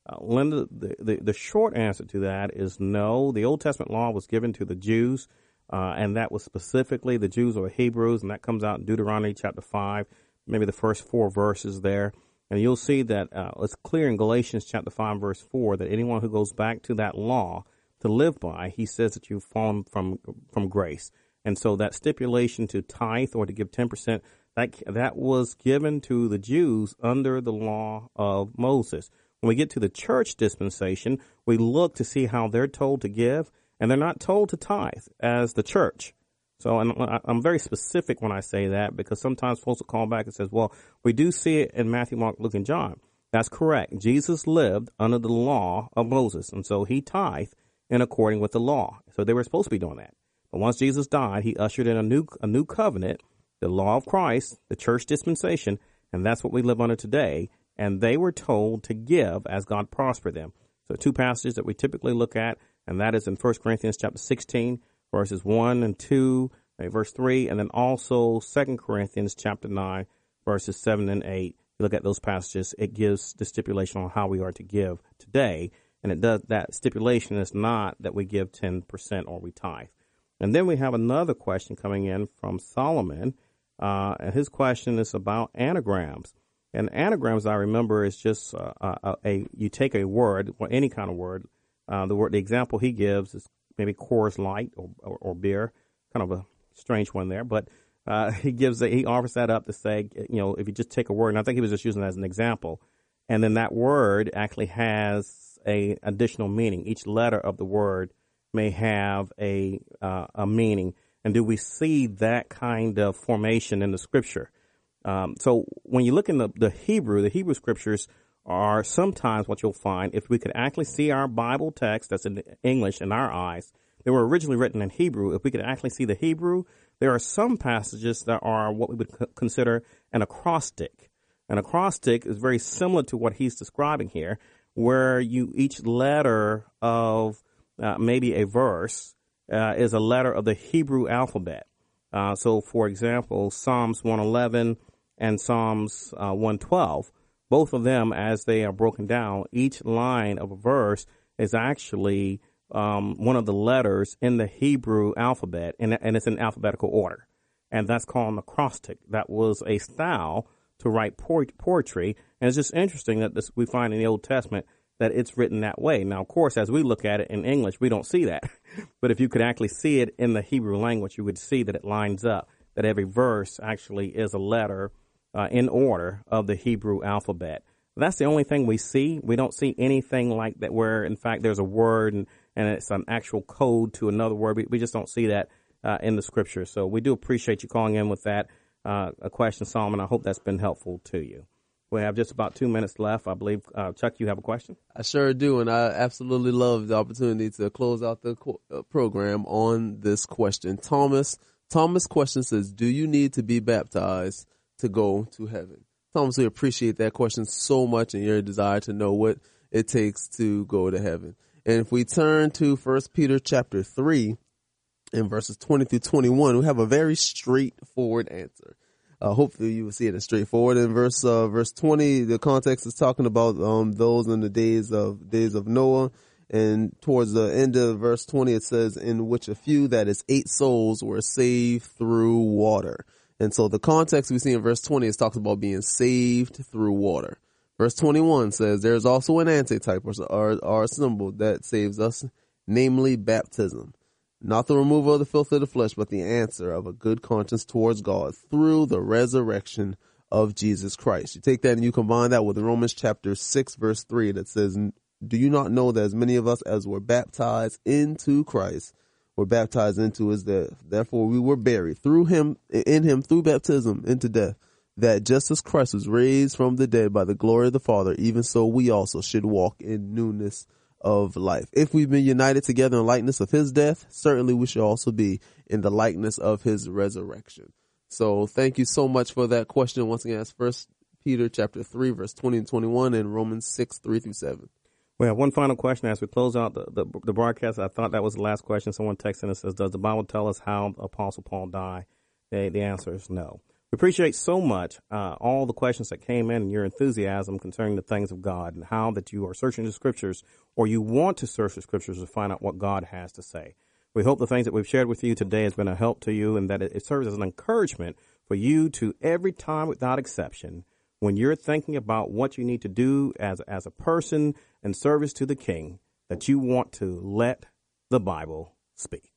Uh, Linda, the, the, the short answer to that is no. The Old Testament law was given to the Jews, uh, and that was specifically the Jews or Hebrews, and that comes out in Deuteronomy chapter five, maybe the first four verses there. And you'll see that uh, it's clear in Galatians chapter five, verse four, that anyone who goes back to that law to live by, he says that you've fallen from from grace. And so that stipulation to tithe or to give ten percent, that that was given to the Jews under the law of Moses. When we get to the church dispensation, we look to see how they're told to give, and they're not told to tithe as the church. So and I'm very specific when I say that, because sometimes folks will call back and says, well, we do see it in Matthew, Mark, Luke, and John. That's correct. Jesus lived under the law of Moses, and so he tithed in according with the law. So they were supposed to be doing that. But once Jesus died, he ushered in a new a new covenant, the law of Christ, the church dispensation, and that's what we live under today. And they were told to give as God prospered them. So two passages that we typically look at, and that is in First Corinthians chapter sixteen, verses one and two, verse three, and then also Second Corinthians chapter nine, verses seven and eight. You look at those passages, it gives the stipulation on how we are to give today. And it does, that stipulation is not that we give ten percent or we tithe. And then we have another question coming in from Solomon, uh, and his question is about anagrams. And anagrams, I remember, is just uh, a, a you take a word, or any kind of word. Uh, the word, the example he gives is maybe Coors Light or, or, or beer, kind of a strange one there. But uh, he gives a, he offers that up to say, you know, if you just take a word, and I think he was just using that as an example, and then that word actually has a additional meaning. Each letter of the word may have a uh, a meaning. And do we see that kind of formation in the scripture? Um, so when you look in the, the Hebrew, the Hebrew scriptures are sometimes what you'll find, if we could actually see our Bible text that's in English in our eyes, they were originally written in Hebrew. If we could actually see the Hebrew, there are some passages that are what we would c- consider an acrostic. An acrostic is very similar to what he's describing here, where you each letter of uh, maybe a verse uh, is a letter of the Hebrew alphabet. Uh, so, for example, Psalms one eleven and Psalms uh, one twelve, both of them, as they are broken down, each line of a verse is actually um, one of the letters in the Hebrew alphabet, and, and it's in alphabetical order. And that's called an acrostic. That was a style to write poetry. And it's just interesting that this, we find in the Old Testament that it's written that way. Now, of course, as we look at it in English, we don't see that. But if you could actually see it in the Hebrew language, you would see that it lines up, that every verse actually is a letter uh, in order of the Hebrew alphabet. That's the only thing we see. We don't see anything like that where, in fact, there's a word and, and it's an actual code to another word. We, we just don't see that uh, in the scripture. So we do appreciate you calling in with that uh, a question, Solomon. I hope that's been helpful to you. We have just about two minutes left. I believe, uh, Chuck, you have a question? I sure do, and I absolutely love the opportunity to close out the co- uh, program on this question. Thomas, Thomas' question says, do you need to be baptized to go to heaven? Thomas, we appreciate that question so much and your desire to know what it takes to go to heaven. And if we turn to First Peter chapter three in verses twenty through twenty-one, we have a very straightforward answer. Uh, hopefully you will see it as straightforward. In verse uh, verse twenty, the context is talking about um, those in the days of days of Noah, and towards the end of verse twenty, it says, "In which a few, that is, eight souls, were saved through water." And so the context we see in verse twenty is talks about being saved through water. Verse twenty-one says, "There is also an antitype or, or, or a symbol that saves us, namely baptism." Not the removal of the filth of the flesh, but the answer of a good conscience towards God through the resurrection of Jesus Christ. You take that and you combine that with Romans chapter six, verse three, that says, "Do you not know that as many of us as were baptized into Christ were baptized into his death? Therefore we were buried through him, in him through baptism into death, that just as Christ was raised from the dead by the glory of the Father, even so we also should walk in newness of life." If we've been united together in likeness of his death, certainly we should also be in the likeness of his resurrection. So thank you so much for that question. Once again, that's First Peter chapter three, verse twenty and twenty-one, and Romans six, three through seven. We have one final question as we close out the, the, the broadcast. I thought that was the last question. Someone texted and says, does the Bible tell us how Apostle Paul died? The, the answer is no. We appreciate so much uh, all the questions that came in and your enthusiasm concerning the things of God and how that you are searching the scriptures or you want to search the scriptures to find out what God has to say. We hope the things that we've shared with you today has been a help to you and that it, it serves as an encouragement for you to every time without exception, when you're thinking about what you need to do as, as a person in service to the King, that you want to let the Bible speak.